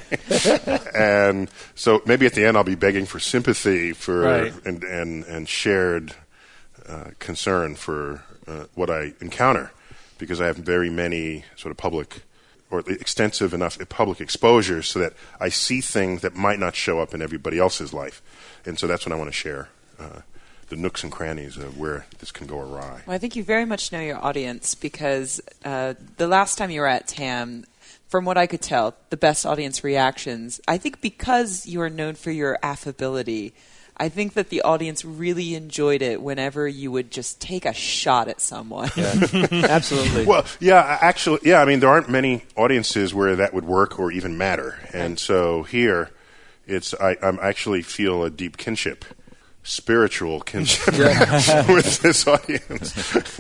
And so maybe at the end I'll be begging for sympathy for Right. and, and, and shared uh, concern for uh, what I encounter, because I have very many sort of public or extensive enough public exposure so that I see things that might not show up in everybody else's life. And so that's what I want to share, uh, the nooks and crannies of where this can go awry. Well, I think you very much know your audience because uh, the last time you were at T A M, from what I could tell, the best audience reactions, I think because you are known for your affability, I think that the audience really enjoyed it whenever you would just take a shot at someone. Absolutely. Well, yeah, actually, yeah, I mean, there aren't many audiences where that would work or even matter. And so here, it's I I'm actually feel a deep kinship, spiritual kinship with this audience.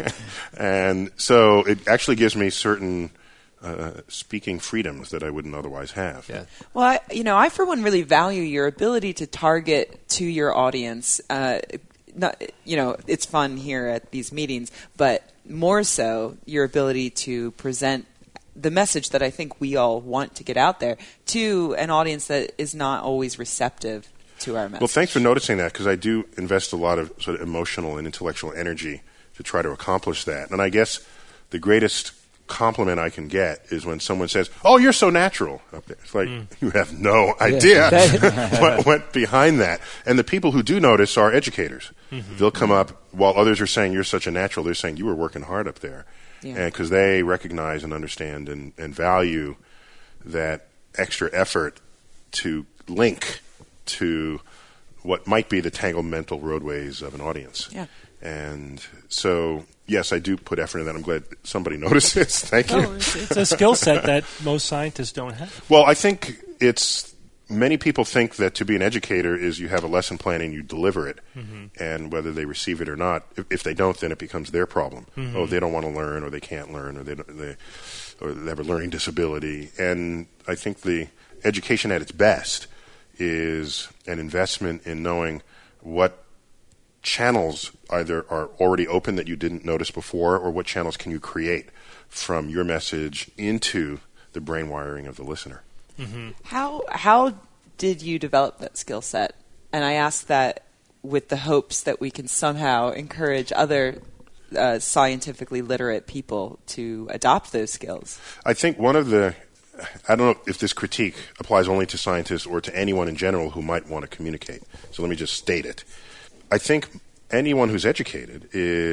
And so it actually gives me certain uh, speaking freedoms that I wouldn't otherwise have. Yeah. Well, I, you know, I for one really value your ability to target to your audience. Uh, not, you know, it's fun here at these meetings, but more so your ability to present the message that I think we all want to get out there to an audience that is not always receptive to our message. Well, thanks for noticing that, because I do invest a lot of sort of emotional and intellectual energy to try to accomplish that. And I guess the greatest compliment I can get is when someone says, "Oh, you're so natural." Up there. It's like, mm. you have no idea what went behind that. And the people who do notice are educators. Mm-hmm. They'll come up while others are saying, "You're such a natural." They're saying, "You were working hard up there." Yeah. And because they recognize and understand and, and value that extra effort to link to what might be the tangled mental roadways of an audience. Yeah. And so, yes, I do put effort in that. I'm glad somebody notices. Thank you. No, it's, it's a skill set that most scientists don't have. Well, I think it's many people think that to be an educator is you have a lesson plan and you deliver it, mm-hmm. and whether they receive it or not, if, if they don't, then it becomes their problem. Mm-hmm. Oh, they don't want to learn, or they can't learn, or they don't, they or they have a learning disability. And I think the education at its best is an investment in knowing what channels either are already open that you didn't notice before, or what channels can you create from your message into the brain wiring of the listener. Mm-hmm. How how did you develop that skill set? And I ask that with the hopes that we can somehow encourage other uh, scientifically literate people to adopt those skills. I think one of the, I don't know if this critique applies only to scientists or to anyone in general who might want to communicate. So let me just state it. I think anyone who's educated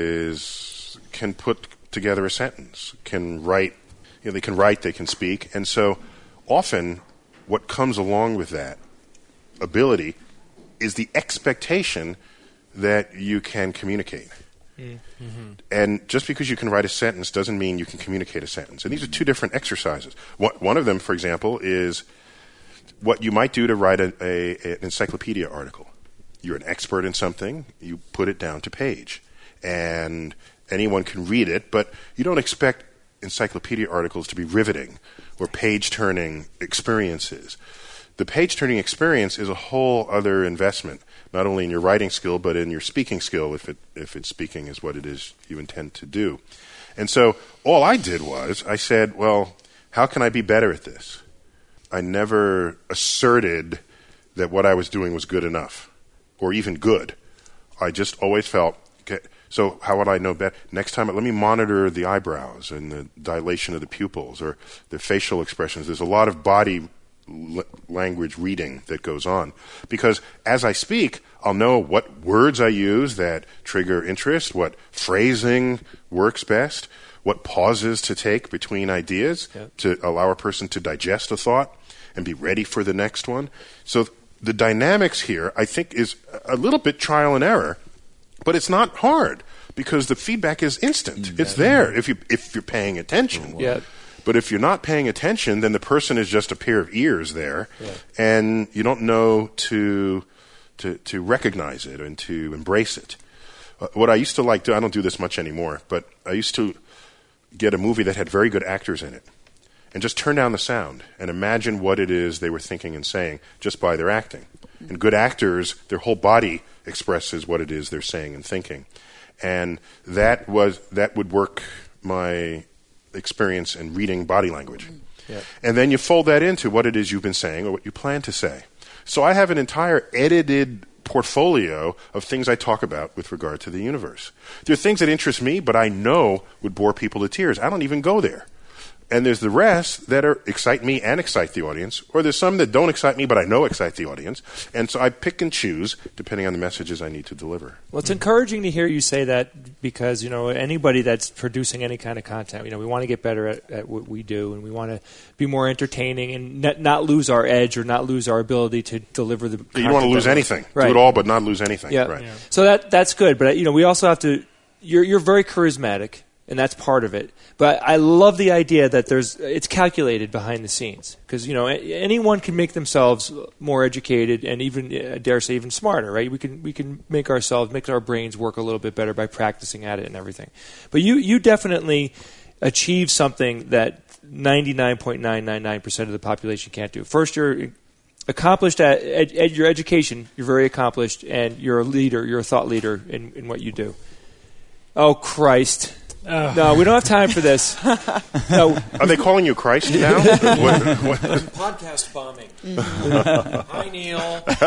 is can put together a sentence, can write, you know, they can write, they can speak, and so often what comes along with that ability is the expectation that you can communicate. Mm-hmm. And just because you can write a sentence doesn't mean you can communicate a sentence. And these are two different exercises. One of them, for example, is what you might do to write a, a, an encyclopedia article. You're an expert in something, you put it down to page. And anyone can read it, but you don't expect encyclopedia articles to be riveting or page-turning experiences. The page-turning experience is a whole other investment, not only in your writing skill, but in your speaking skill, if it if it's speaking is what it is you intend to do. And so all I did was, I said, well, how can I be better at this? I never asserted that what I was doing was good enough, or even good. I just always felt, okay, so how would I know better? Next time, let me monitor the eyebrows and the dilation of the pupils or the facial expressions. There's a lot of body l- language reading that goes on. Because as I speak, I'll know what words I use that trigger interest, what phrasing works best, what pauses to take between ideas yep. to allow a person to digest a thought and be ready for the next one. So the dynamics here, I think, is a little bit trial and error. But it's not hard because the feedback is instant. Mm-hmm. It's there if you if you're paying attention. Oh, yeah. But if you're not paying attention, then the person is just a pair of ears there, yeah. and you don't know to to to recognize it and to embrace it. Uh, what I used to like to, I don't do this much anymore, but I used to get a movie that had very good actors in it, and just turn down the sound and imagine what it is they were thinking and saying just by their acting. Mm-hmm. And good actors, their whole body expresses what it is they're saying and thinking, and that was that would work my experience in reading body language. Yeah. And then you fold that into what it is you've been saying or what you plan to say. So I have an entire edited portfolio of things I talk about with regard to the universe. There are things that interest me, but I know would bore people to tears. I don't even go there. And there's the rest that are excite me and excite the audience, or there's some that don't excite me, but I know excite the audience. And so I pick and choose depending on the messages I need to deliver. Well, it's encouraging to hear you say that because, you know, anybody that's producing any kind of content, you know, we want to get better at, at what we do, and we want to be more entertaining and not, not lose our edge or not lose our ability to deliver the. You don't want to lose anything. Right. Do it all, but not lose anything. Yeah. Right. yeah. So that that's good, but you know, we also have to. You're you're very charismatic. And that's part of it. But I love the idea that there's it's calculated behind the scenes. Because, you know, anyone can make themselves more educated and even, I dare say, even smarter, right? We can we can make ourselves, make our brains work a little bit better by practicing at it and everything. But you, you definitely achieve something that ninety-nine point nine nine nine percent of the population can't do. First, you're accomplished at, at, at your education. You're very accomplished, and you're a leader. You're a thought leader in, in what you do. Oh, Christ. Uh, no, we don't have time for this. No. Are they calling you Christ now? what, what? Podcast bombing. Mm-hmm. Hi, Neil.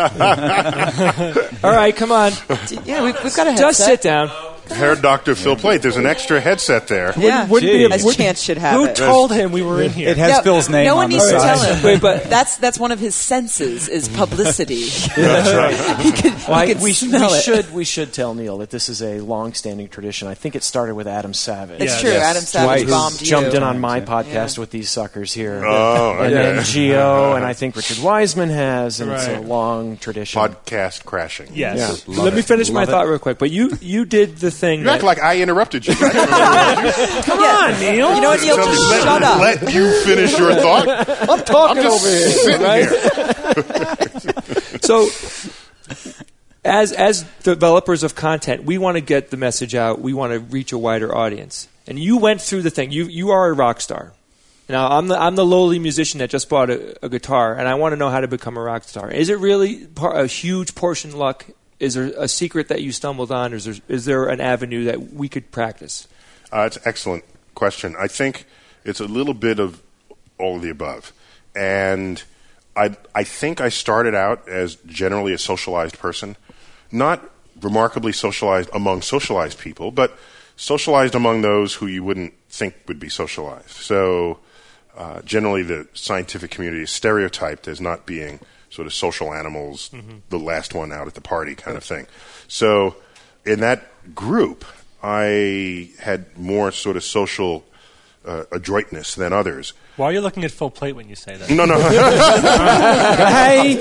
All right, come on. Yeah, we've, we've got a headset. Just sit down. Hair Doctor Phil Plait. There's an extra headset there. Yeah, wouldn't be a, as would, Chance should have who it. Who told him we were in here? It has yeah, Phil's name no one on the needs side. to tell him. Wait, but that's that's one of his senses is publicity. That's right. he could, well, he I, could we, smell we it. should we should tell Neil that this is a long-standing tradition. I think it started with Adam Savage. It's Yeah, true. yes. Adam Savage Who bombed you. jumped in on my Yeah. podcast Yeah. with these suckers here. Oh, and okay. then Geo, and I think Richard Wiseman has, and it's a Right. long tradition. Podcast crashing. Yes. Yeah. Let me finish Love my it. thought real quick. But you, you did the thing You that... act like I interrupted you. I Come on, Neil. You know what, Neil? Tell me, Just let, shut up. let you finish your thought. I'm talking I'm just over here. sitting right? here. So, as as developers of content, we want to get the message out. We want to reach a wider audience. And you went through the thing. You you are a rock star. Now, I'm the I'm the lowly musician that just bought a, a guitar, and I want to know how to become a rock star. Is it really par- a huge portion luck? Is there a secret that you stumbled on, or is there, is there an avenue that we could practice? Uh, it's an excellent question. I think it's a little bit of all of the above. And I, I think I started out as generally a socialized person, not remarkably socialized among socialized people, but socialized among those who you wouldn't think would be socialized. So uh, generally the scientific community is stereotyped as not being sort of social animals, mm-hmm. the last one out at the party kind of thing. So in that group, I had more sort of social uh, adroitness than others. Why are you looking at full plate when you say that? No, no. Hey,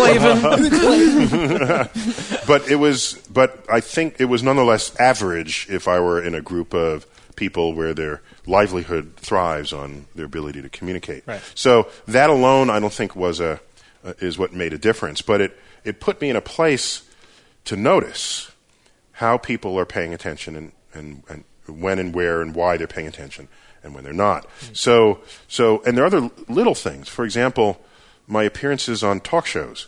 Clavin. But it was, but I think it was nonetheless average if I were in a group of people where their livelihood thrives on their ability to communicate. Right. So that alone, I don't think was a uh, is what made a difference. But it it put me in a place to notice how people are paying attention and, and, and when and where and why they're paying attention and when they're not. Mm-hmm. So, so, and there are other little things. For example, my appearances on talk shows.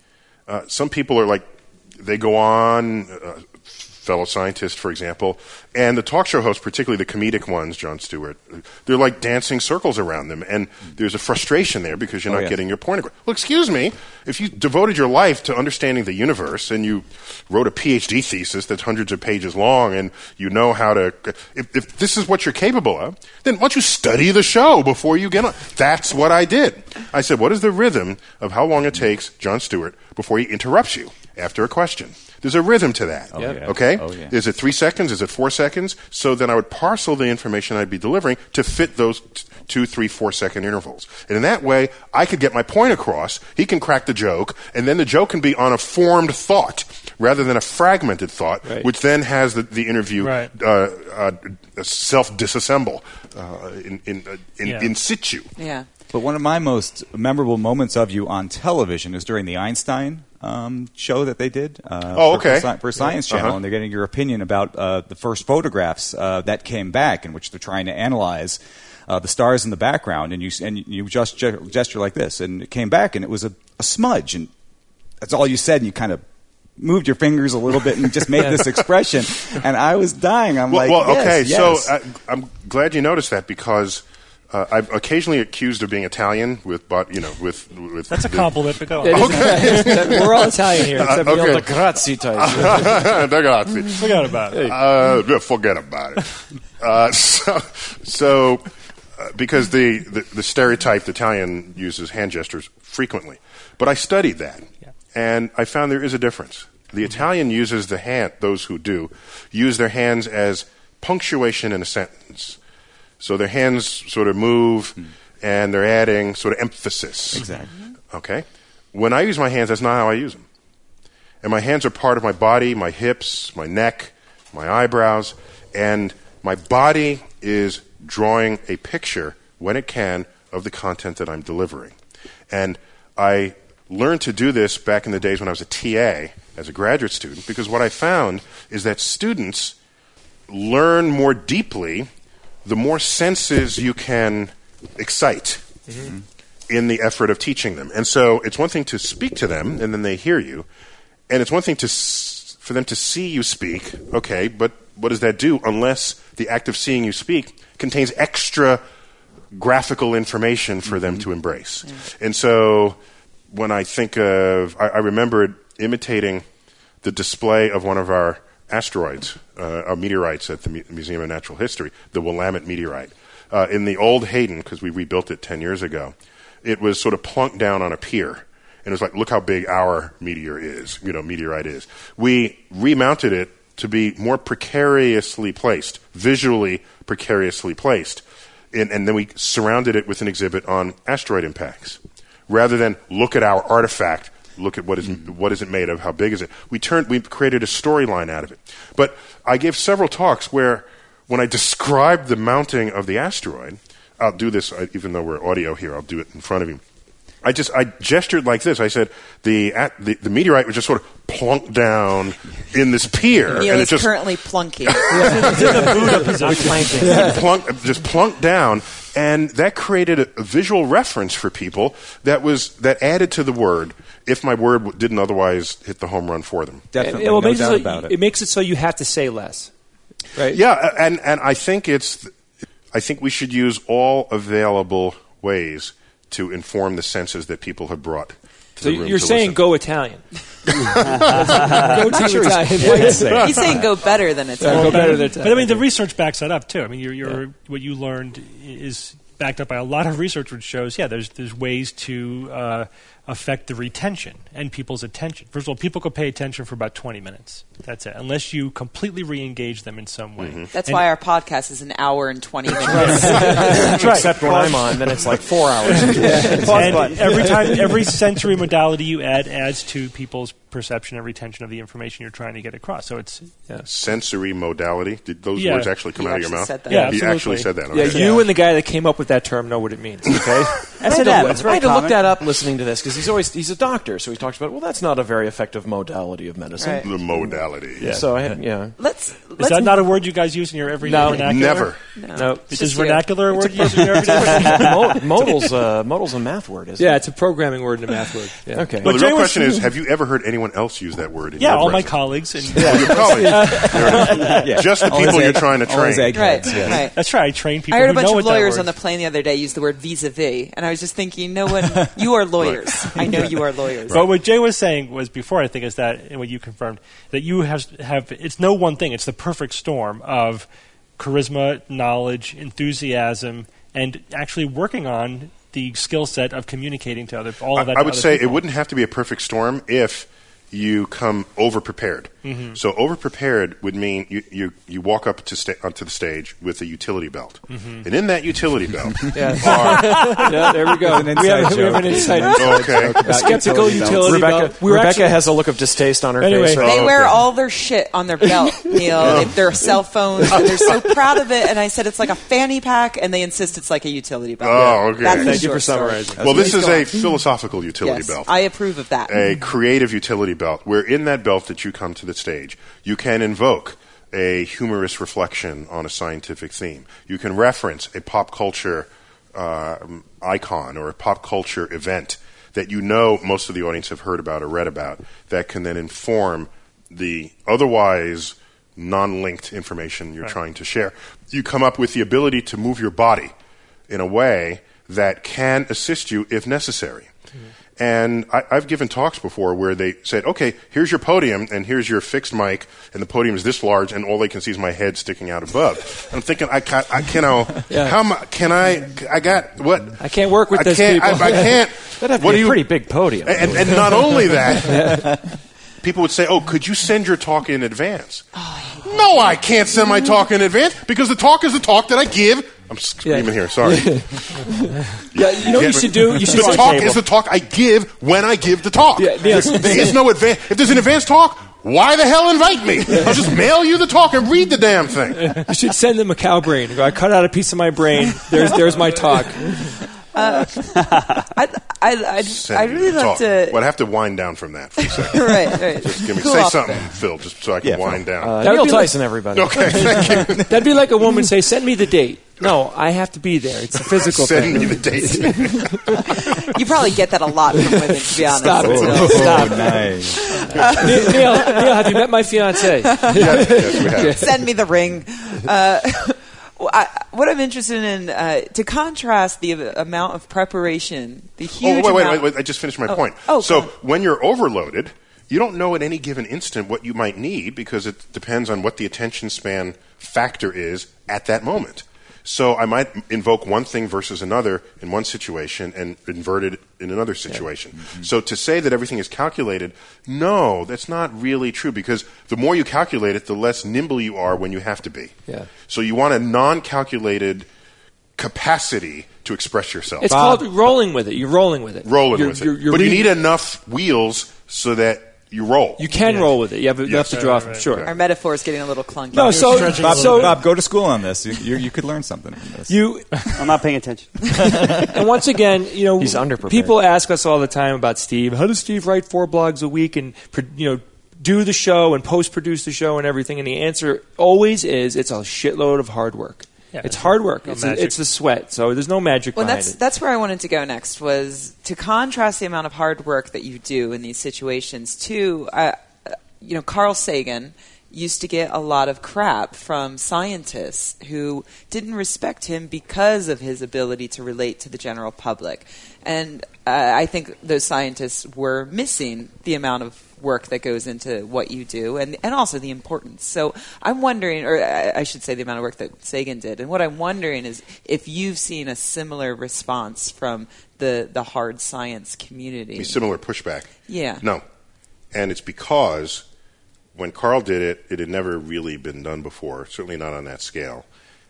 Uh, some people are like, they go on, uh, fellow scientists, for example, and the talk show hosts, particularly the comedic ones, Jon Stewart, they're like dancing circles around them, and there's a frustration there because you're Oh, not yes. getting your point across. Well, excuse me, if you devoted your life to understanding the universe and you wrote a P H D thesis that's hundreds of pages long and you know how to, if, if this is what you're capable of, then why don't you study the show before you get on? That's what I did. I said, what is the rhythm of how long it takes Jon Stewart before he interrupts you after a question? There's a rhythm to that. Oh, yeah. Okay? Oh, yeah. Is it three seconds? Is it four seconds? So then I would parcel the information I'd be delivering to fit those t- two, three, four second intervals. And in that way, I could get my point across. He can crack the joke, and then the joke can be on a formed thought rather than a fragmented thought, Right. which then has the, the interview Right. uh, uh, self-disassemble uh, in, in, uh, in, Yeah. in situ. Yeah. But one of my most memorable moments of you on television is during the Einstein um, show that they did. Uh, Oh, for- okay. For, Sci- for Science Channel, Uh-huh. and they're getting your opinion about uh, the first photographs uh, that came back, in which they're trying to analyze uh, the stars in the background, and you and you just ge- gesture like this, and it came back, and it was a, a smudge, and that's all you said, and you kind of moved your fingers a little bit and just made this expression, and I was dying. I'm Well, like, well yes, okay, yes. so I, I'm glad you noticed that because uh, I've occasionally accused of being Italian with, but you know, with with That's a the- compliment, but go on. It is- We're all Italian here, except Uh, we all okay. the grazie type. Ragazzi. Forget about it. Uh, yeah, forget about it. Uh, so, so uh, because the, the, the stereotyped Italian uses hand gestures frequently. But I studied that, Yeah. and I found there is a difference. The Italian uses the hand, those who do, use their hands as punctuation in a sentence. So their hands sort of move, and they're adding sort of emphasis. Exactly. Okay? When I use my hands, that's not how I use them. And my hands are part of my body, my hips, my neck, my eyebrows, and my body is drawing a picture, when it can, of the content that I'm delivering. And I learned to do this back in the days when I was a T A as a graduate student, because what I found is that students learn more deeply the more senses you can excite mm-hmm. in the effort of teaching them. And so it's one thing to speak to them, and then they hear you, and it's one thing to s- for them to see you speak, okay, but what does that do unless the act of seeing you speak contains extra graphical information for mm-hmm. them to embrace? Yeah. And so when I think of, I, I remember imitating the display of one of our asteroids, uh, our meteorites at the Mu- Museum of Natural History, the Willamette meteorite. Uh, in the old Hayden, because we rebuilt it ten years ago, it was sort of plunked down on a pier. And it was like, look how big our meteor is, you know, meteorite is. We remounted it to be more precariously placed, visually precariously placed. And, and then we surrounded it with an exhibit on asteroid impacts. Rather than look at our artifact, look at what is what is it made of, how big is it. We turned, we created a storyline out of it. But I gave several talks where, when I described the mounting of the asteroid, I'll do this, even though we're audio here, I'll do it in front of you. I just I gestured like this. I said the at, the, the meteorite was just sort of plunked down in this pier, Neil and is it just currently plunking. it plunked, just plunked down, and that created a, a visual reference for people that was that added to the word. If my word w- didn't otherwise hit the home run for them, definitely, it, well, no doubt so, about it. It makes it so you have to say less, right? Yeah, and and I think it's I think we should use all available ways to inform the senses that people have brought to so the room. You're to saying listen. go Italian. Go to Italian. He's saying go better than Italian. Yeah, go better than Italian. But I mean, the research backs that up too. I mean, you're, you're, yeah. what you learned is backed up by a lot of research, which shows, yeah, there's there's ways to uh, affect the retention and people's attention. First of all, people could pay attention for about twenty minutes. That's it, unless you completely re-engage them in some way. Mm-hmm. That's and why our podcast is an hour and twenty minutes. That's right. Except when I'm on, then it's like four hours. And every time, every sensory modality you add adds to people's perception and retention of the information you're trying to get across. So it's yeah. sensory modality. Did those yeah. words actually come you out actually of your mouth? Said that. Yeah, you actually said that. Okay. Yeah, you yeah. and the guy that came up with that term know what it means. Okay, I said that. I had to common. look that up listening to this because he's always he's a doctor, so he talks about well, that's not a very effective modality of medicine. Right. The modality. Yeah. So I had yeah. Let's. Is let's that not a word you guys use in your everyday no, vernacular? Never. No. no. Is this vernacular a word you use in your everyday Mo- modal's uh, modal's a math word, isn't yeah, it? it's a programming word and a math word. Yeah. Okay. Well, But the real Jay was- question is: have you ever heard anyone else use that word? In Yeah, your all my presence? colleagues. And Oh, your colleagues. Yeah. Just the All people his you're egg- trying to all his train. eggheads, Right. yes. Right. that's right. I train people I heard who a bunch know of what that lawyers word on the plane the other day use the word vis-a-vis, and I was just thinking, no one, you are lawyers. I know you are lawyers. But what Jay was saying was before, I think, is that, and what you confirmed, that you have, have it's no one thing. It's the perfect storm of charisma, knowledge, enthusiasm, and actually working on the skill set of communicating to other all of that. I to would other say people. it wouldn't have to be a perfect storm if you come over prepared. Mm-hmm. So over prepared would mean you, you, you walk up to sta- onto the stage with a utility belt, Mm-hmm. and in that utility belt Yeah. are yeah, there we go. It's an We have, inside we have an joke. inside okay. skeptical utility Rebecca, belt. We were Rebecca actually- has a look of distaste on her Anyway. face. Right They Oh, wear okay. all their shit on their belt, Neil. If their cell phones, and they're so proud of it. And I said it's like a fanny pack, and they insist it's like a utility belt. Oh, okay. That's the Thank you short for story. summarizing. Well, this Please is go a on. philosophical utility Yes, belt. I approve of that. A creative utility belt, where in that belt that you come to the stage, you can invoke a humorous reflection on a scientific theme. You can reference a pop culture uh, icon or a pop culture event that you know most of the audience have heard about or read about that can then inform the otherwise non-linked information you're Right. trying to share. You come up with the ability to move your body in a way that can assist you if necessary. And I, I've given talks before where they said, okay, here's your podium, and here's your fixed mic, and the podium is this large, and all they can see is my head sticking out above. I'm thinking, I can't, I can, Yeah. how mu- can I, I got, what? I can't work with I this can't, people. I, I can't. That'd have to what be do a you, pretty big podium. and, and not only that, people would say, oh, could you send your talk in advance? No, I can't send my talk in advance, because the talk is the talk that I give. I'm screaming Yeah. here, sorry. Yeah, you know what you should do? You should the sit talk table. is the talk I give when I give the talk. Yeah, yes. there, there is no advance. If there's an advance talk, why the hell invite me? I'll just mail you the talk and read the damn thing. You should send them a cow brain. And go, I cut out a piece of my brain. There's there's my talk. Uh, I, I, I, Send I me really the love talk. to. Well, I have to wind down from that for a second. right, right. Just give me Cool say off something, there. Phil, just so I can Yeah, wind down. Uh, That would Neil be like- Tyson, everybody. Okay, thank you. That'd be like a woman say, "Send me the date." No, I have to be there. It's a physical Send thing. me the date. You probably get that a lot from women, to be honest. Stop it. Neil. Stop. Nice. Neil, Neil, Neil, have you met my fiance? yes, yes, we have. Send me the ring. Uh, I, what I'm interested in, uh, to contrast the amount of preparation, the Oh, huge wait, wait, amount. wait, wait! I just finished my Oh. point. Oh, so go on. when you're overloaded, you don't know at any given instant what you might need because it depends on what the attention span factor is at that moment. So I might invoke one thing versus another in one situation and invert it in another situation. Mm-hmm. So to say that everything is calculated, no, that's not really true because the more you calculate it, the less nimble you are when you have to be. Yeah. So you want a non-calculated capacity to express yourself. It's called rolling with it. You're rolling with it. rolling You're- with it. you're- you're but you reading- need enough wheels so that you roll. You can Yeah. roll with it. You have, you Yes. have to draw Right, from right, sure. Our metaphor is getting a little clunky. No, so stretching Bob, so Bob, go to school on this. You, you, you could learn something from this. you I'm not paying attention. and once again, you know, He's underprepared. people ask us all the time about Steve. How does Steve write four blogs a week and pro- you know do the show and post produce the show and everything? And the answer always is it's a shitload of hard work. Yeah, it's hard work. no It's, magic. it's the sweat. So there's no magic Well, behind that's it. that's where I wanted to go next, was to contrast the amount of hard work that you do in these situations to, uh, you know, Carl Sagan used to get a lot of crap from scientists who didn't respect him because of his ability to relate to the general public. And uh, I think those scientists were missing the amount of work that goes into what you do and and also the importance. So I'm wondering, or I I should say the amount of work that Sagan did. And what I'm wondering is if you've seen a similar response from the, the hard science community. A similar pushback. Yeah. No. And it's because when Carl did it, it had never really been done before, certainly not on that scale.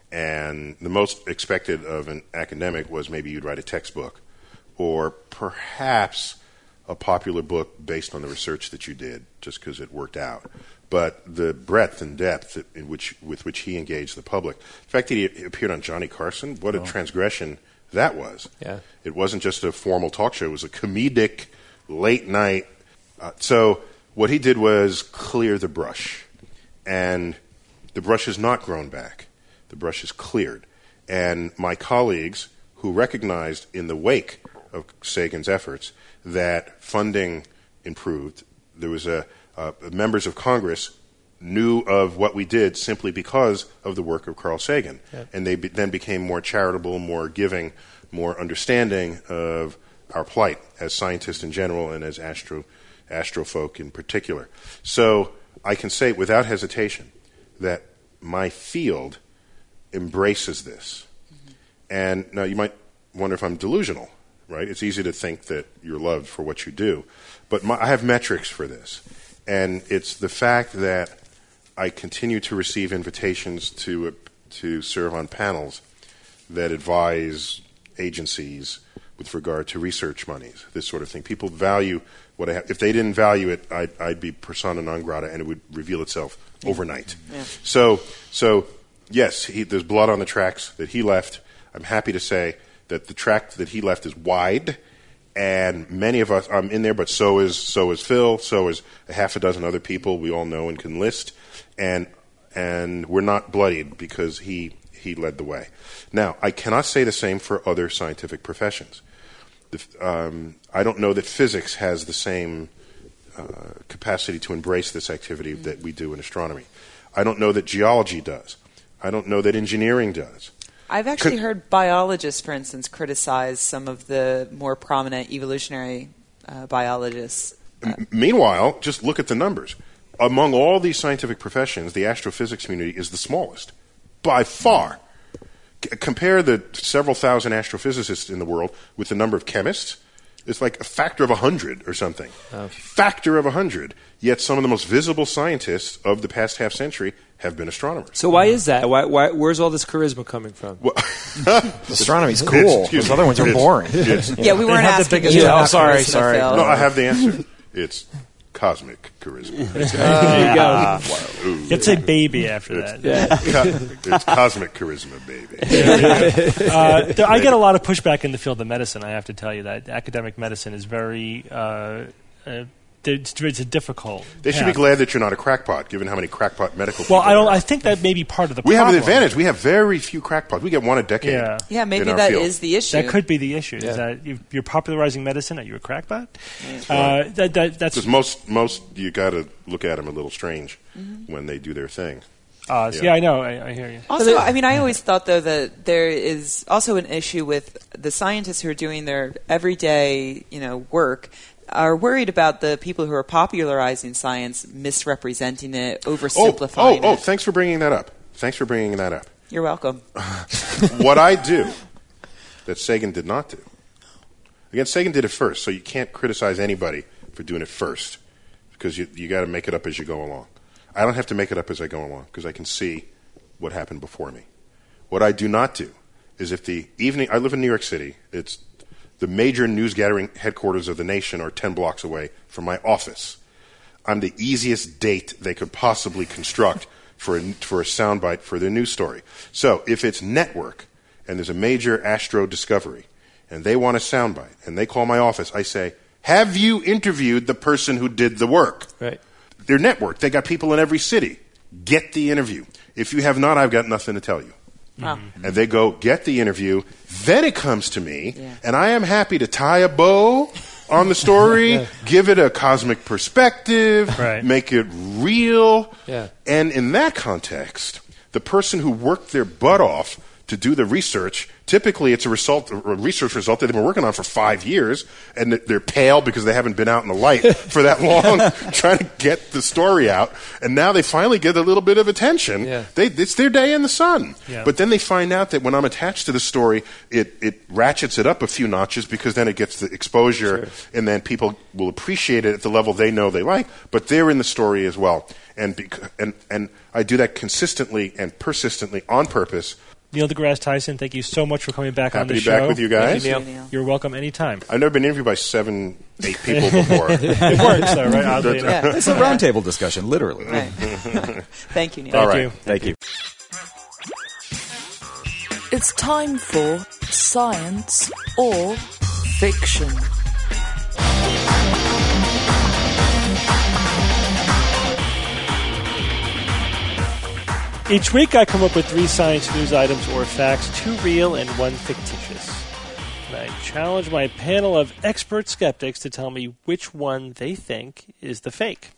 And the most expected of an academic was maybe you'd write a textbook or perhaps a popular book based on the research that you did just because it worked out. But the breadth and depth in which, with which he engaged the public, the fact that he appeared on Johnny Carson, what a transgression that was. Yeah. It wasn't just a formal talk show. It was a comedic, late night. Uh, so what he did was clear the brush. And the brush has not grown back. The brush is cleared. And my colleagues who recognized in the wake of Sagan's efforts that funding improved, there was a uh, members of Congress knew of what we did simply because of the work of Carl Sagan. Yep. And they be, then became more charitable, more giving, more understanding of our plight as scientists in general and as astro astrofolk in particular. So I can say without hesitation that my field embraces this. Mm-hmm. And now you might wonder if I'm delusional, right? It's easy to think that you're loved for what you do. But my, I have metrics for this. And it's the fact that I continue to receive invitations to uh, to serve on panels that advise agencies with regard to research monies, this sort of thing. People value what I have. If they didn't value it, I'd, I'd be persona non grata, and it would reveal itself overnight. Yeah. So, so yes, he, there's blood on the tracks that he left. I'm happy to say that the track that he left is wide, and many of us, I'm in there, but so is so is Phil, so is a half a dozen other people we all know and can list, and and we're not bloodied because he he led the way. Now, I cannot say the same for other scientific professions. The, um, I don't know that physics has the same uh, capacity to embrace this activity mm-hmm. that we do in astronomy. I don't know that geology does. I don't know that engineering does. I've actually Could, heard biologists, for instance, criticize some of the more prominent evolutionary uh, biologists. Uh, m- meanwhile, just look at the numbers. Among all these scientific professions, the astrophysics community is the smallest, by far. C- compare the several thousand astrophysicists in the world with the number of chemists. It's like a factor of a hundred or something. Oh. Factor of a hundred. Yet some of the most visible scientists of the past half century have been astronomers. So why is that? Why, why, where's all this charisma coming from? Well, astronomy's cool. Those other ones are boring. It's, yeah, we weren't asking you. Yeah, oh, sorry, sorry. No, I have the answer. It's cosmic charisma. Uh, there you go. Wow. Let's say baby after it's, that. Yeah. Co- it's cosmic charisma, baby. uh, there, I get a lot of pushback in the field of medicine, I have to tell you that. Academic medicine is very... Uh, uh, It's, it's a difficult. They should path. be glad that you're not a crackpot, given how many crackpot medical people Well, I don't. there are. I think that may be part of the we problem. have an advantage. We have very few crackpots. We get one a decade. Yeah, yeah maybe in our that field. is the issue. That could be the issue. Yeah. Is that you- you're popularizing medicine? Are you a crackpot? Right. Uh, that, that, that's Because most, most you got to look at them a little strange mm-hmm. when they do their thing. Uh, so yeah. yeah, I know. I, I hear you. Also, I mean, I always thought, though, that there is also an issue with the scientists who are doing their everyday, you know, work are worried about the people who are popularizing science misrepresenting it, oversimplifying oh, oh, oh, it. thanks for bringing that up. Thanks for bringing that up. You're welcome. What I do that Sagan did not do. Again, Sagan did it first, so you can't criticize anybody for doing it first because you you got to make it up as you go along. I don't have to make it up as I go along because I can see what happened before me. What I do not do is if the evening – I live in New York City. It's the major news gathering headquarters of the nation are ten blocks away from my office. I'm the easiest date they could possibly construct for a, for a soundbite for their news story. So if it's network and there's a major astro discovery and they want a soundbite and they call my office, I say, have you interviewed the person who did the work? Right. They're network. They got people in every city. Get the interview. If you have not, I've got nothing to tell you. Wow. And they go get the interview. Then it comes to me, Yeah. and I am happy to tie a bow on the story, yeah. give it a cosmic perspective, right. make it real. Yeah. And in that context, the person who worked their butt off to do the research, typically it's a result, a research result that they've been working on for five years, and they're pale because they haven't been out in the light for that long trying to get the story out, and now they finally get a little bit of attention. Yeah. They, it's their day in the sun. Yeah. But then they find out that when I'm attached to the story, it, it ratchets it up a few notches because then it gets the exposure, Sure. and then people will appreciate it at the level they know they like, but they're in the story as well. And, bec- and, and I do that consistently and persistently on purpose. Neil deGrasse Tyson, thank you so much for coming back Happy on the to be show. back with you guys. Thank you, Neil. You're welcome anytime. I've never been interviewed by seven, eight people before. It works, though, right? Oddly enough. It's a roundtable discussion, literally. Right. Thank you, Neil. Thank All right. you. Thank you. It's time for Science or Fiction. Each week I come up with three science news items or facts, two real and one fictitious. And I challenge my panel of expert skeptics to tell me which one they think is the fake.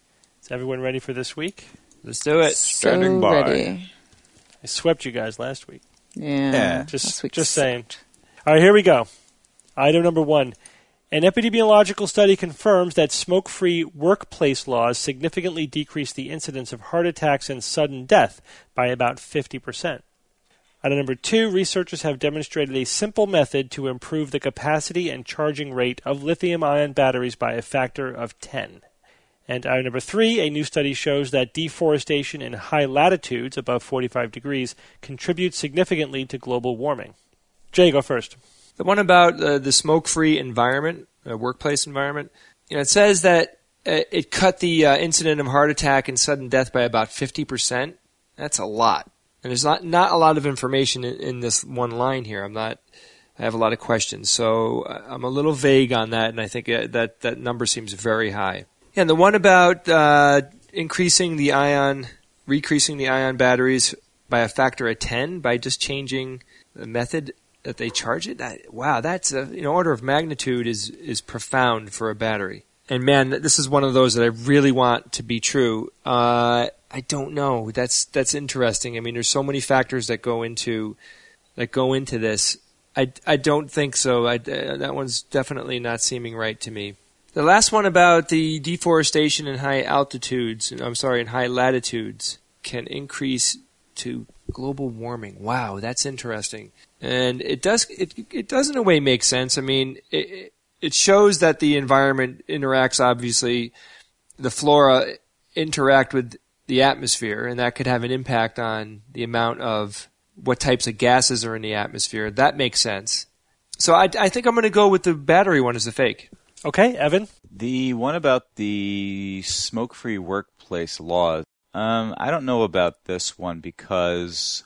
Is everyone ready for this week? Let's do it. So Standing by. ready. I swept you guys last week. Yeah. Yeah. Just, Last week just sucked. saying. All right, here we go. Item number one. An epidemiological study confirms that smoke-free workplace laws significantly decrease the incidence of heart attacks and sudden death by about fifty percent. Item number two, researchers have demonstrated a simple method to improve the capacity and charging rate of lithium-ion batteries by a factor of ten. And item number three, a new study shows that deforestation in high latitudes, above forty-five degrees, contributes significantly to global warming. Jay, go first. The one about uh, the smoke-free environment, uh, workplace environment, you know, it says that uh, it cut the uh, incident of heart attack and sudden death by about fifty percent. That's a lot. And there's not, not a lot of information in, in this one line here. I'm not, I have a lot of questions. So I'm a little vague on that, and I think uh, that, that number seems very high. Yeah, and the one about uh, increasing the ion, decreasing the ion batteries by a factor of ten by just changing the method that they charge it. That, wow, that's a, you know, order of magnitude is is profound for a battery. And man, this is one of those that I really want to be true. Uh, I don't know. That's that's interesting. I mean, there's so many factors that go into that go into this. I, I don't think so. I, uh, that one's definitely not seeming right to me. The last one about the deforestation in high altitudes, I'm sorry, in high latitudes can increase to global warming. Wow, that's interesting. And it does it it does in a way make sense. I mean, it it shows that the environment interacts, obviously, the flora interact with the atmosphere, and that could have an impact on the amount of what types of gases are in the atmosphere. That makes sense. So I, I think I'm going to go with the battery one as a fake. Okay, Evan? The one about the smoke-free workplace laws, um, I don't know about this one because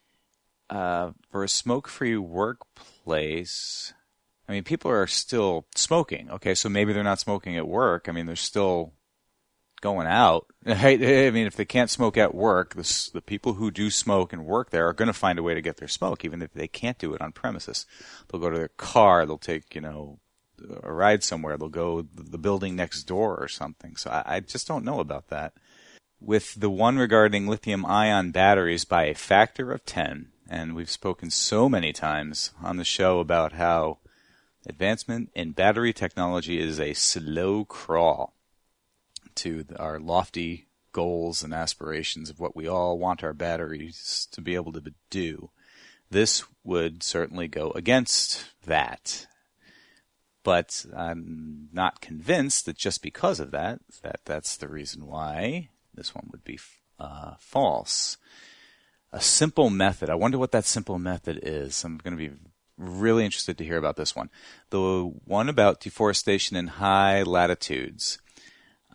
uh, for a smoke-free workplace, I mean, people are still smoking. Okay, so maybe they're not smoking at work. I mean, they're still going out. Right? I mean, if they can't smoke at work, the, the people who do smoke and work there are going to find a way to get their smoke, even if they can't do it on premises. They'll go to their car. They'll take, you know, a ride somewhere. They'll go the building next door or something. So I, I just don't know about that. With the one regarding lithium-ion batteries by a factor of ten, and we've spoken so many times on the show about how advancement in battery technology is a slow crawl to our lofty goals and aspirations of what we all want our batteries to be able to do. This would certainly go against that. But I'm not convinced that just because of that, that that's the reason why this one would be uh, false. A simple method. I wonder what that simple method is. I'm going to be really interested to hear about this one. The one about deforestation in high latitudes.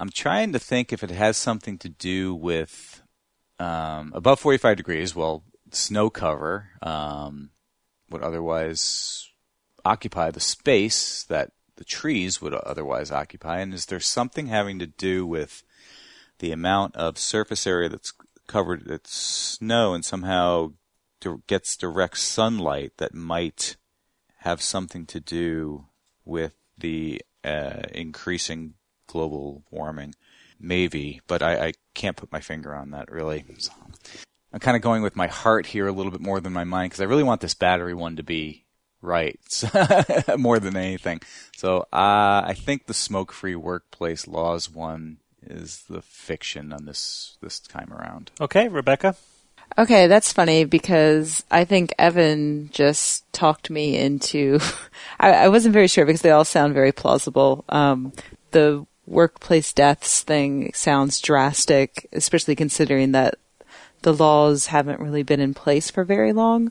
I'm trying to think if it has something to do with um, above forty-five degrees. Well, snow cover um, would otherwise occupy the space that the trees would otherwise occupy. And is there something having to do with the amount of surface area that's covered with snow and somehow gets direct sunlight that might have something to do with the uh, increasing global warming? Maybe, but I, I can't put my finger on that really. So I'm kind of going with my heart here a little bit more than my mind because I really want this battery one to be right more than anything. So uh, I think the smoke-free workplace laws one is the fiction on this this time around. Okay, Rebecca? Okay, that's funny because I think Evan just talked me into... I, I wasn't very sure because they all sound very plausible. Um, the workplace deaths thing sounds drastic, especially considering that the laws haven't really been in place for very long.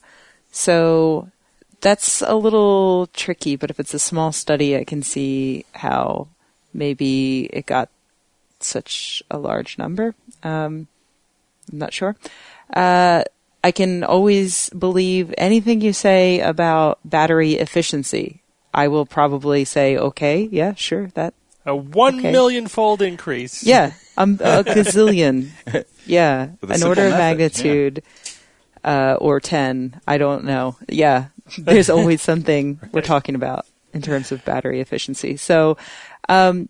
So that's a little tricky, but if it's a small study, I can see how maybe it got such a large number. Um, I'm not sure. Uh, I can always believe anything you say about battery efficiency. I will probably say, okay, yeah, sure, that. A one okay. million fold increase. Yeah, um, a gazillion. Yeah, an order of method. magnitude, yeah. uh, or ten. I don't know. Yeah, there's always something we're talking about in terms of battery efficiency. So, um,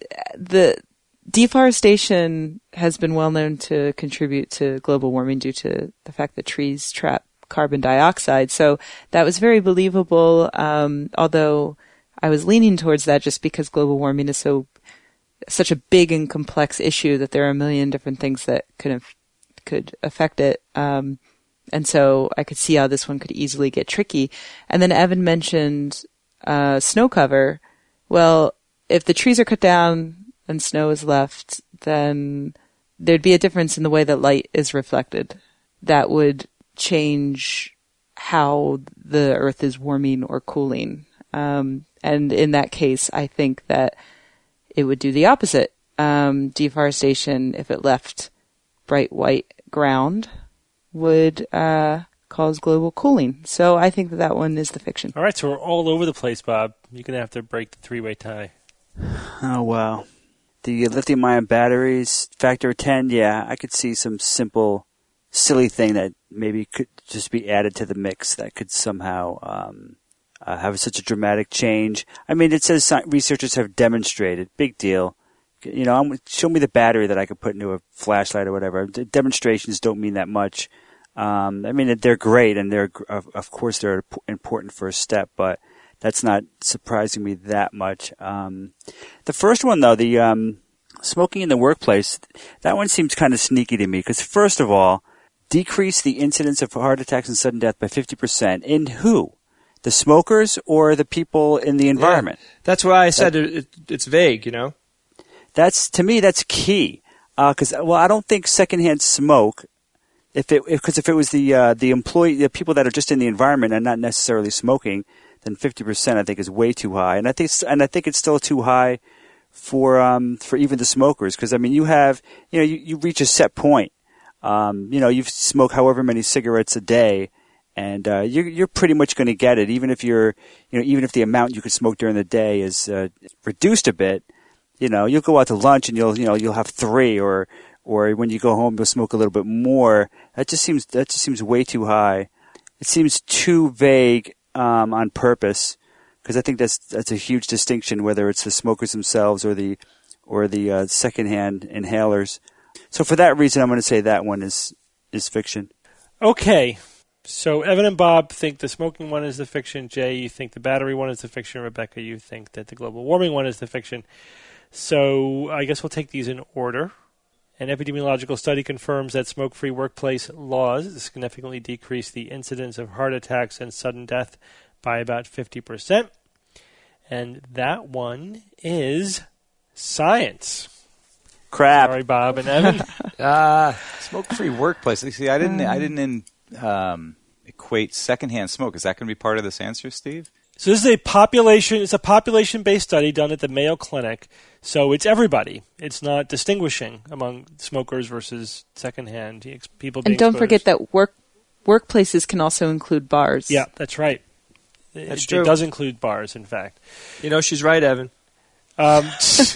the deforestation has been well known to contribute to global warming due to the fact that trees trap carbon dioxide. So that was very believable, um, although I was leaning towards that just because global warming is so such a big and complex issue that there are a million different things that could have, could affect it. Um, and so I could see how this one could easily get tricky. And then Evan mentioned uh, snow cover. Well, if the trees are cut down and snow is left, then there'd be a difference in the way that light is reflected. That would change how the earth is warming or cooling. Um, and in that case, I think that it would do the opposite. Um, deforestation, if it left bright white ground, would uh, cause global cooling. So I think that that one is the fiction. All right, so we're all over the place, Bob. You're going to have to break the three-way tie. Oh, wow. The lithium-ion batteries, factor of ten, yeah, I could see some simple, silly thing that maybe could just be added to the mix that could somehow um, uh, have such a dramatic change. I mean, it says researchers have demonstrated. Big deal. You know, I'm, show me the battery that I could put into a flashlight or whatever. The demonstrations don't mean that much. Um, I mean, they're great, and they're of, of course they're an important first step, but that's not surprising me that much. Um, the first one, though, the um, smoking in the workplace, that one seems kind of sneaky to me because, first of all, decrease the incidence of heart attacks and sudden death by fifty percent. In who? The smokers or the people in the environment? Yeah. That's why I said that, it, it's vague, you know? That's, to me, that's key. Because, uh, well, I don't think secondhand smoke, if it, because if, if it was the uh, the employee, the people that are just in the environment and not necessarily smoking, then fifty percent I think is way too high, and I think and I think it's still too high for um for even the smokers, because I mean you have you know you, you reach a set point, um you know you smoke however many cigarettes a day, and uh, you're you're pretty much going to get it, even if you're you know even if the amount you could smoke during the day is uh, reduced a bit, you know you'll go out to lunch and you'll you know you'll have three, or or when you go home you'll smoke a little bit more. That just seems that just seems way too high. It seems too vague. Um, on purpose, because I think that's that's a huge distinction, whether it's the smokers themselves or the or the uh, secondhand inhalers. So for that reason, I'm going to say that one is is fiction. Okay, so Evan and Bob think the smoking one is the fiction. Jay, you think the battery one is the fiction. Rebecca, you think that the global warming one is the fiction. So I guess we'll take these in order. An epidemiological study confirms that smoke-free workplace laws significantly decrease the incidence of heart attacks and sudden death by about fifty percent. And that one is science. Crap. Sorry, Bob and Evan. uh, smoke-free workplace. See, I didn't, I didn't um, equate secondhand smoke. Is that going to be part of this answer, Steve? So this is a population. It's a population-based study done at the Mayo Clinic. So it's everybody. It's not distinguishing among smokers versus secondhand ex- people. Being and don't exposed. forget that work workplaces can also include bars. Yeah, that's right. That's it, true. It does include bars, in fact. You know, she's right, Evan. Um,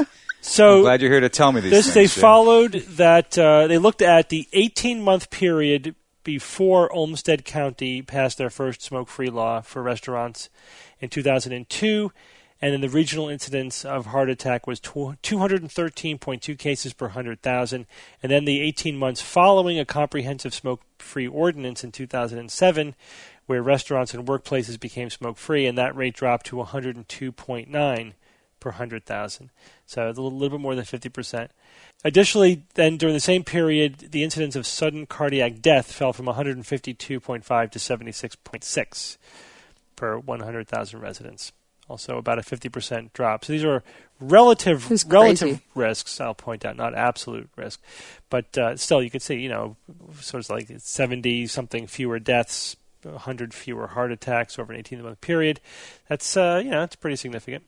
so I'm glad you're here to tell me these this, things. They Jay. followed that. Uh, they looked at the eighteen-month period before Olmsted County passed their first smoke-free law for restaurants in two thousand two, and then the regional incidence of heart attack was two hundred thirteen point two cases per one hundred thousand, and then the eighteen months following a comprehensive smoke-free ordinance in two thousand seven, where restaurants and workplaces became smoke-free, and that rate dropped to one hundred two point nine per one hundred thousand. So it's a little, little bit more than fifty percent. Additionally, then during the same period, the incidence of sudden cardiac death fell from one hundred fifty-two point five to seventy-six point six per one hundred thousand residents. Also about a fifty percent drop. So these are relative relative risks, I'll point out, not absolute risk. But uh, still, you can see, you know, sort of like seventy-something fewer deaths, one hundred fewer heart attacks over an eighteen-month period. That's, uh, you know, that's pretty significant.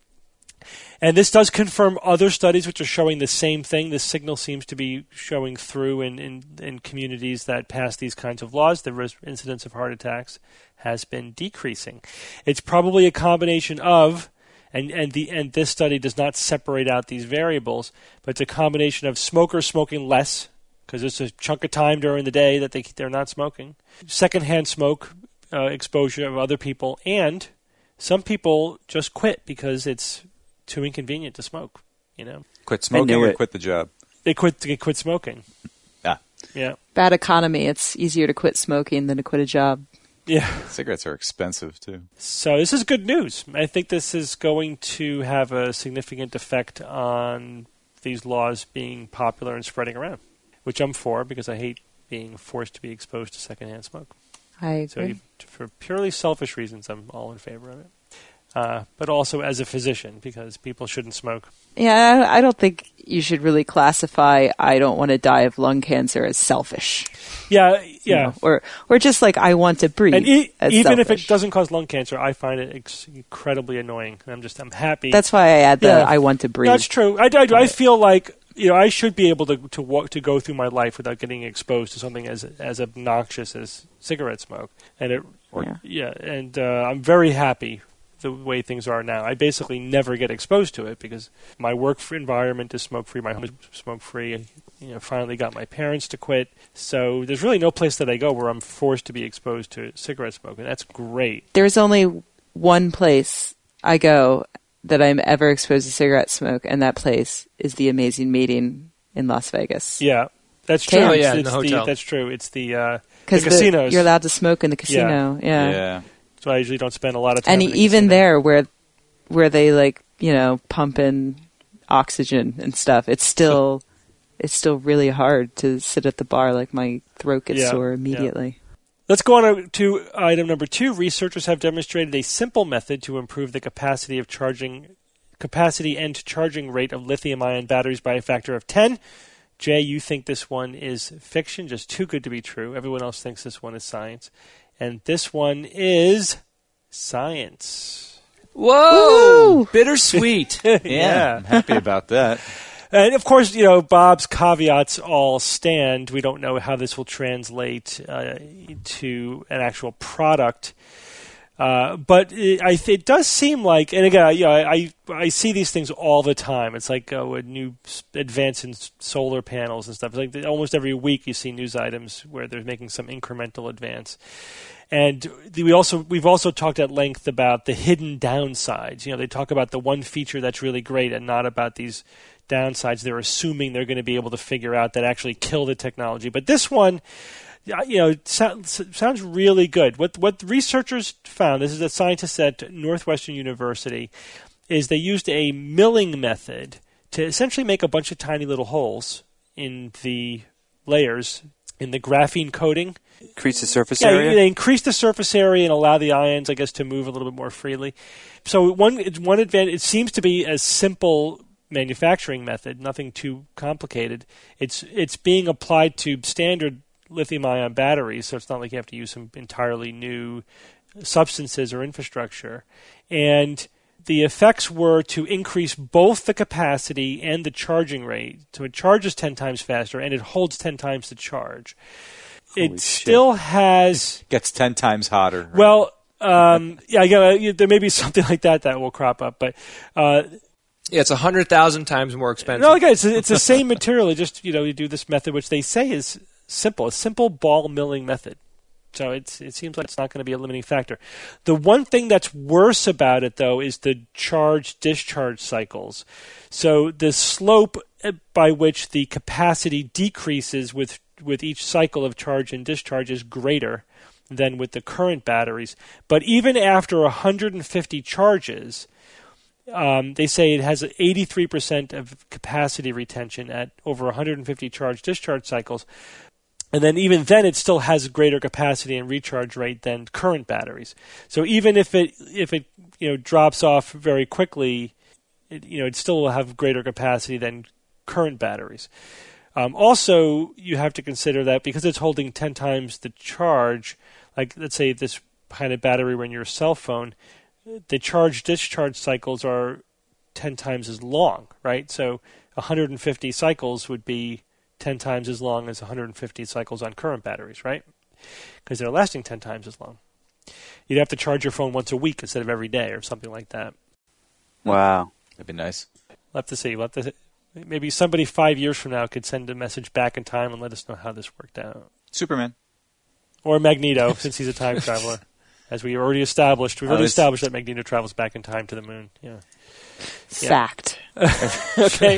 And this does confirm other studies which are showing the same thing. This signal seems to be showing through in, in, in communities that pass these kinds of laws. The risk, incidence of heart attacks has been decreasing. It's probably a combination of, and, and, the, and this study does not separate out these variables, but it's a combination of smokers smoking less, because there's a chunk of time during the day that they, they're not smoking, secondhand smoke uh, exposure of other people, and some people just quit because it's too inconvenient to smoke, you know. Quit smoking or quit the job? They quit they quit smoking. Ah. Yeah. Bad economy. It's easier to quit smoking than to quit a job. Yeah. Cigarettes are expensive, too. So this is good news. I think this is going to have a significant effect on these laws being popular and spreading around, which I'm for because I hate being forced to be exposed to secondhand smoke. I agree. So for purely selfish reasons, I'm all in favor of it. Uh, but also as a physician, because people shouldn't smoke. Yeah, I don't think you should really classify I don't want to die of lung cancer as selfish. Yeah, yeah. You know, or or just like I want to breathe. And e- as even selfish. if it doesn't cause lung cancer, I find it ex- incredibly annoying. I'm just, I'm happy. That's why I add the Yeah. I want to breathe. That's true. I, I, I feel like, you know, I should be able to to walk, to go through my life without getting exposed to something as as obnoxious as cigarette smoke. And it, or, Yeah. yeah, and uh, I'm very happy the way things are now. I basically never get exposed to it because my work environment is smoke-free, my home is smoke-free. You know, finally got my parents to quit. So there's really no place that I go where I'm forced to be exposed to cigarette smoke, and that's great. There's only one place I go that I'm ever exposed to cigarette smoke, and that place is the Amazing Meeting in Las Vegas. Yeah, that's true. Camps. It's, yeah, in it's the hotel. that's true. It's the, uh, the Because casinos. you're allowed to smoke in the casino. Yeah. Yeah. So I usually don't spend a lot of time And in the even casino. there, where where they like you know pump in oxygen and stuff, it's still it's still really hard to sit at the bar. Like my throat gets Yeah, sore immediately. Let's go on to item number two. Researchers have demonstrated a simple method to improve the capacity of charging capacity and charging rate of lithium-ion batteries by a factor of ten. Jay, you think this one is fiction, just too good to be true. Everyone else thinks this one is science. And this one is science. Whoa! Woo! Bittersweet. Yeah, I'm happy about that. And, of course, you know, Bob's caveats all stand. We don't know how this will translate uh, to an actual product. Uh, but it, I, it does seem like, and again, you know, I, I see these things all the time. It's like uh, a new advance in solar panels and stuff. It's like almost every week you see news items where they're making some incremental advance. And we also we've also talked at length about the hidden downsides. You know, they talk about the one feature that's really great and not about these downsides they're assuming they're going to be able to figure out that actually kill the technology. But this one, you know, sounds, sounds really good. What what the researchers found, this is a scientist at Northwestern University, is they used a milling method to essentially make a bunch of tiny little holes in the layers in the graphene coating. Increase the surface yeah, area? They increase the surface area and allow the ions, I guess, to move a little bit more freely. So one one advantage, it seems to be a simple manufacturing method, nothing too complicated. It's it's being applied to standard lithium-ion batteries, so it's not like you have to use some entirely new substances or infrastructure. And the effects were to increase both the capacity and the charging rate. So it charges ten times faster and it holds ten times the charge. Holy it shit. still has... Gets ten times hotter. Right? Well, um, yeah, yeah, there may be something like that that will crop up, but... Uh, yeah, it's one hundred thousand times more expensive. No, okay, it's, it's the same material. It just, you know, you do this method, which they say is simple, a simple ball milling method. So it's, it seems like it's not going to be a limiting factor. The one thing that's worse about it, though, is the charge-discharge cycles. So the slope by which the capacity decreases with with each cycle of charge and discharge is greater than with the current batteries. But even after one hundred fifty charges, um, they say it has eighty-three percent of capacity retention at over one hundred fifty charge-discharge cycles. And then even then, it still has greater capacity and recharge rate than current batteries. So even if it if it you know drops off very quickly, it, you know it still will have greater capacity than current batteries. Um, also, you have to consider that because it's holding ten times the charge, like let's say this kind of battery were in your cell phone, the charge-discharge cycles are ten times as long, right? So one hundred fifty cycles would be ten times as long as one hundred fifty cycles on current batteries, right? Because they're lasting ten times as long. You'd have to charge your phone once a week instead of every day or something like that. Wow. That'd be nice. We'll have to see. We'll have to, maybe somebody five years from now could send a message back in time and let us know how this worked out. Superman. Or Magneto, since he's a time traveler. As we already established. We've already Oh, established that Magneto travels back in time to the moon. Yeah. Fact. Okay.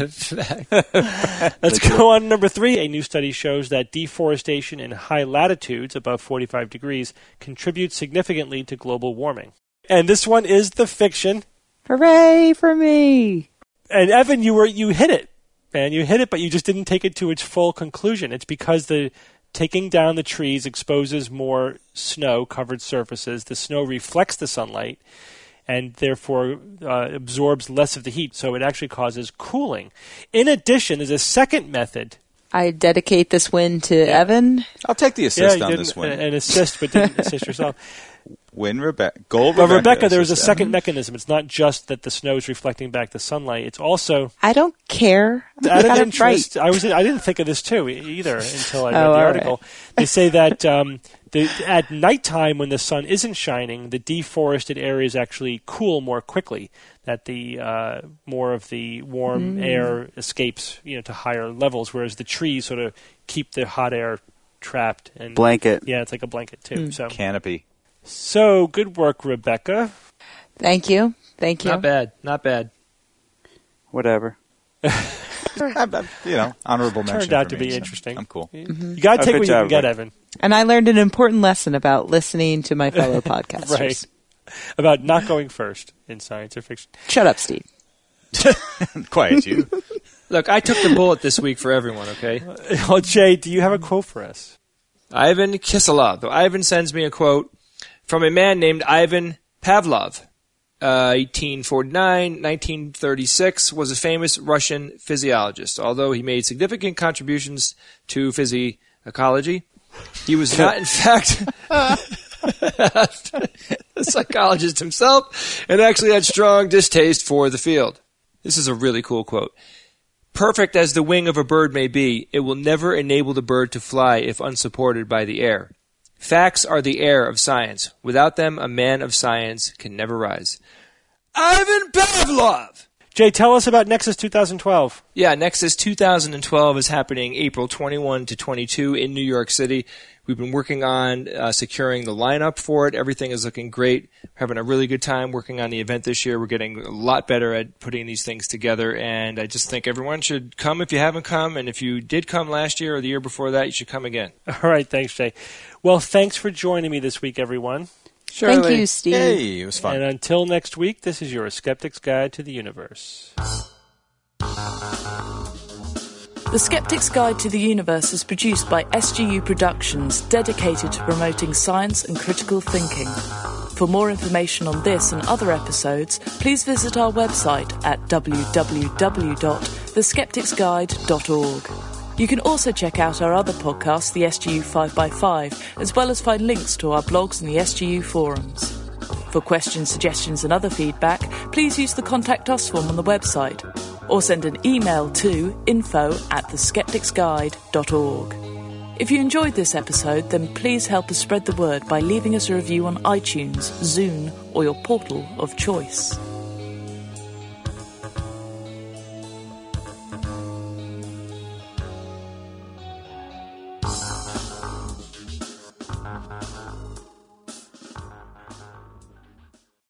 Let's go on to number three. A new study shows that deforestation in high latitudes above forty-five degrees contributes significantly to global warming. And this one is the fiction. Hooray for me! And Evan, you were you hit it, man. You hit it, but you just didn't take it to its full conclusion. It's because the taking down the trees exposes more snow-covered surfaces. The snow reflects the sunlight and therefore uh, absorbs less of the heat, so it actually causes cooling. In addition, there's a second method. I dedicate this win to yeah. Evan. I'll take the assist yeah, on you this didn't, win. An assist, but didn't assist yourself. Win Rebecca. Gold Well, Rebecca. Rebecca, there's a assist second Evan. mechanism. It's not just that the snow is reflecting back the sunlight. It's also... I don't care. Out of Got it interest, right. I was I didn't think of this too either until I read Oh, the all article. right. They say that um, the, at nighttime when the sun isn't shining, the deforested areas actually cool more quickly. That the uh, more of the warm Mm. air escapes, you know, to higher levels, whereas the trees sort of keep the hot air trapped and Blanket. Yeah, it's like a blanket too. Mm. So Canopy. So good work, Rebecca. Thank you. Thank you. Not bad. Not bad. Whatever. You know, honorable mention. Turned out for to me, be so interesting. I'm cool. Mm-hmm. You got to Oh, take good what you job, can get, Rebecca. Evan. And I learned an important lesson about listening to my fellow podcasters. Right. About not going first in science or fiction. Shut up, Steve. Quiet you. Look, I took the bullet this week for everyone, okay? Well, Jay, do you have a quote for us? Ivan Kiselov. Ivan sends me a quote from a man named Ivan Pavlov. Uh, eighteen forty-nine, nineteen thirty-six, was a famous Russian physiologist. Although he made significant contributions to physiology, he was not, in fact, a psychologist himself and actually had strong distaste for the field. This is a really cool quote. Perfect as the wing of a bird may be, it will never enable the bird to fly if unsupported by the air. Facts are the air of science. Without them, a man of science can never rise. Ivan Pavlov! Jay, tell us about Nexus twenty twelve. Yeah, Nexus twenty twelve is happening April twenty-first to twenty-second in New York City. We've been working on uh, securing the lineup for it. Everything is looking great. We're having a really good time working on the event this year. We're getting a lot better at putting these things together, and I just think everyone should come if you haven't come, and if you did come last year or the year before that, you should come again. All right, thanks, Jay. Well, thanks for joining me this week, everyone. Thank you, Steve. Hey, it was fun. And until next week, this is your Skeptic's Guide to the Universe. The Skeptic's Guide to the Universe is produced by S G U Productions, dedicated to promoting science and critical thinking. For more information on this and other episodes, please visit our website at w w w dot the skeptics guide dot org. You can also check out our other podcast, the S G U five by five, as well as find links to our blogs and the S G U forums. For questions, suggestions and other feedback, please use the Contact Us form on the website, or send an email to info at the skeptics guide dot org. If you enjoyed this episode, then please help us spread the word by leaving us a review on iTunes, Zune, or your portal of choice.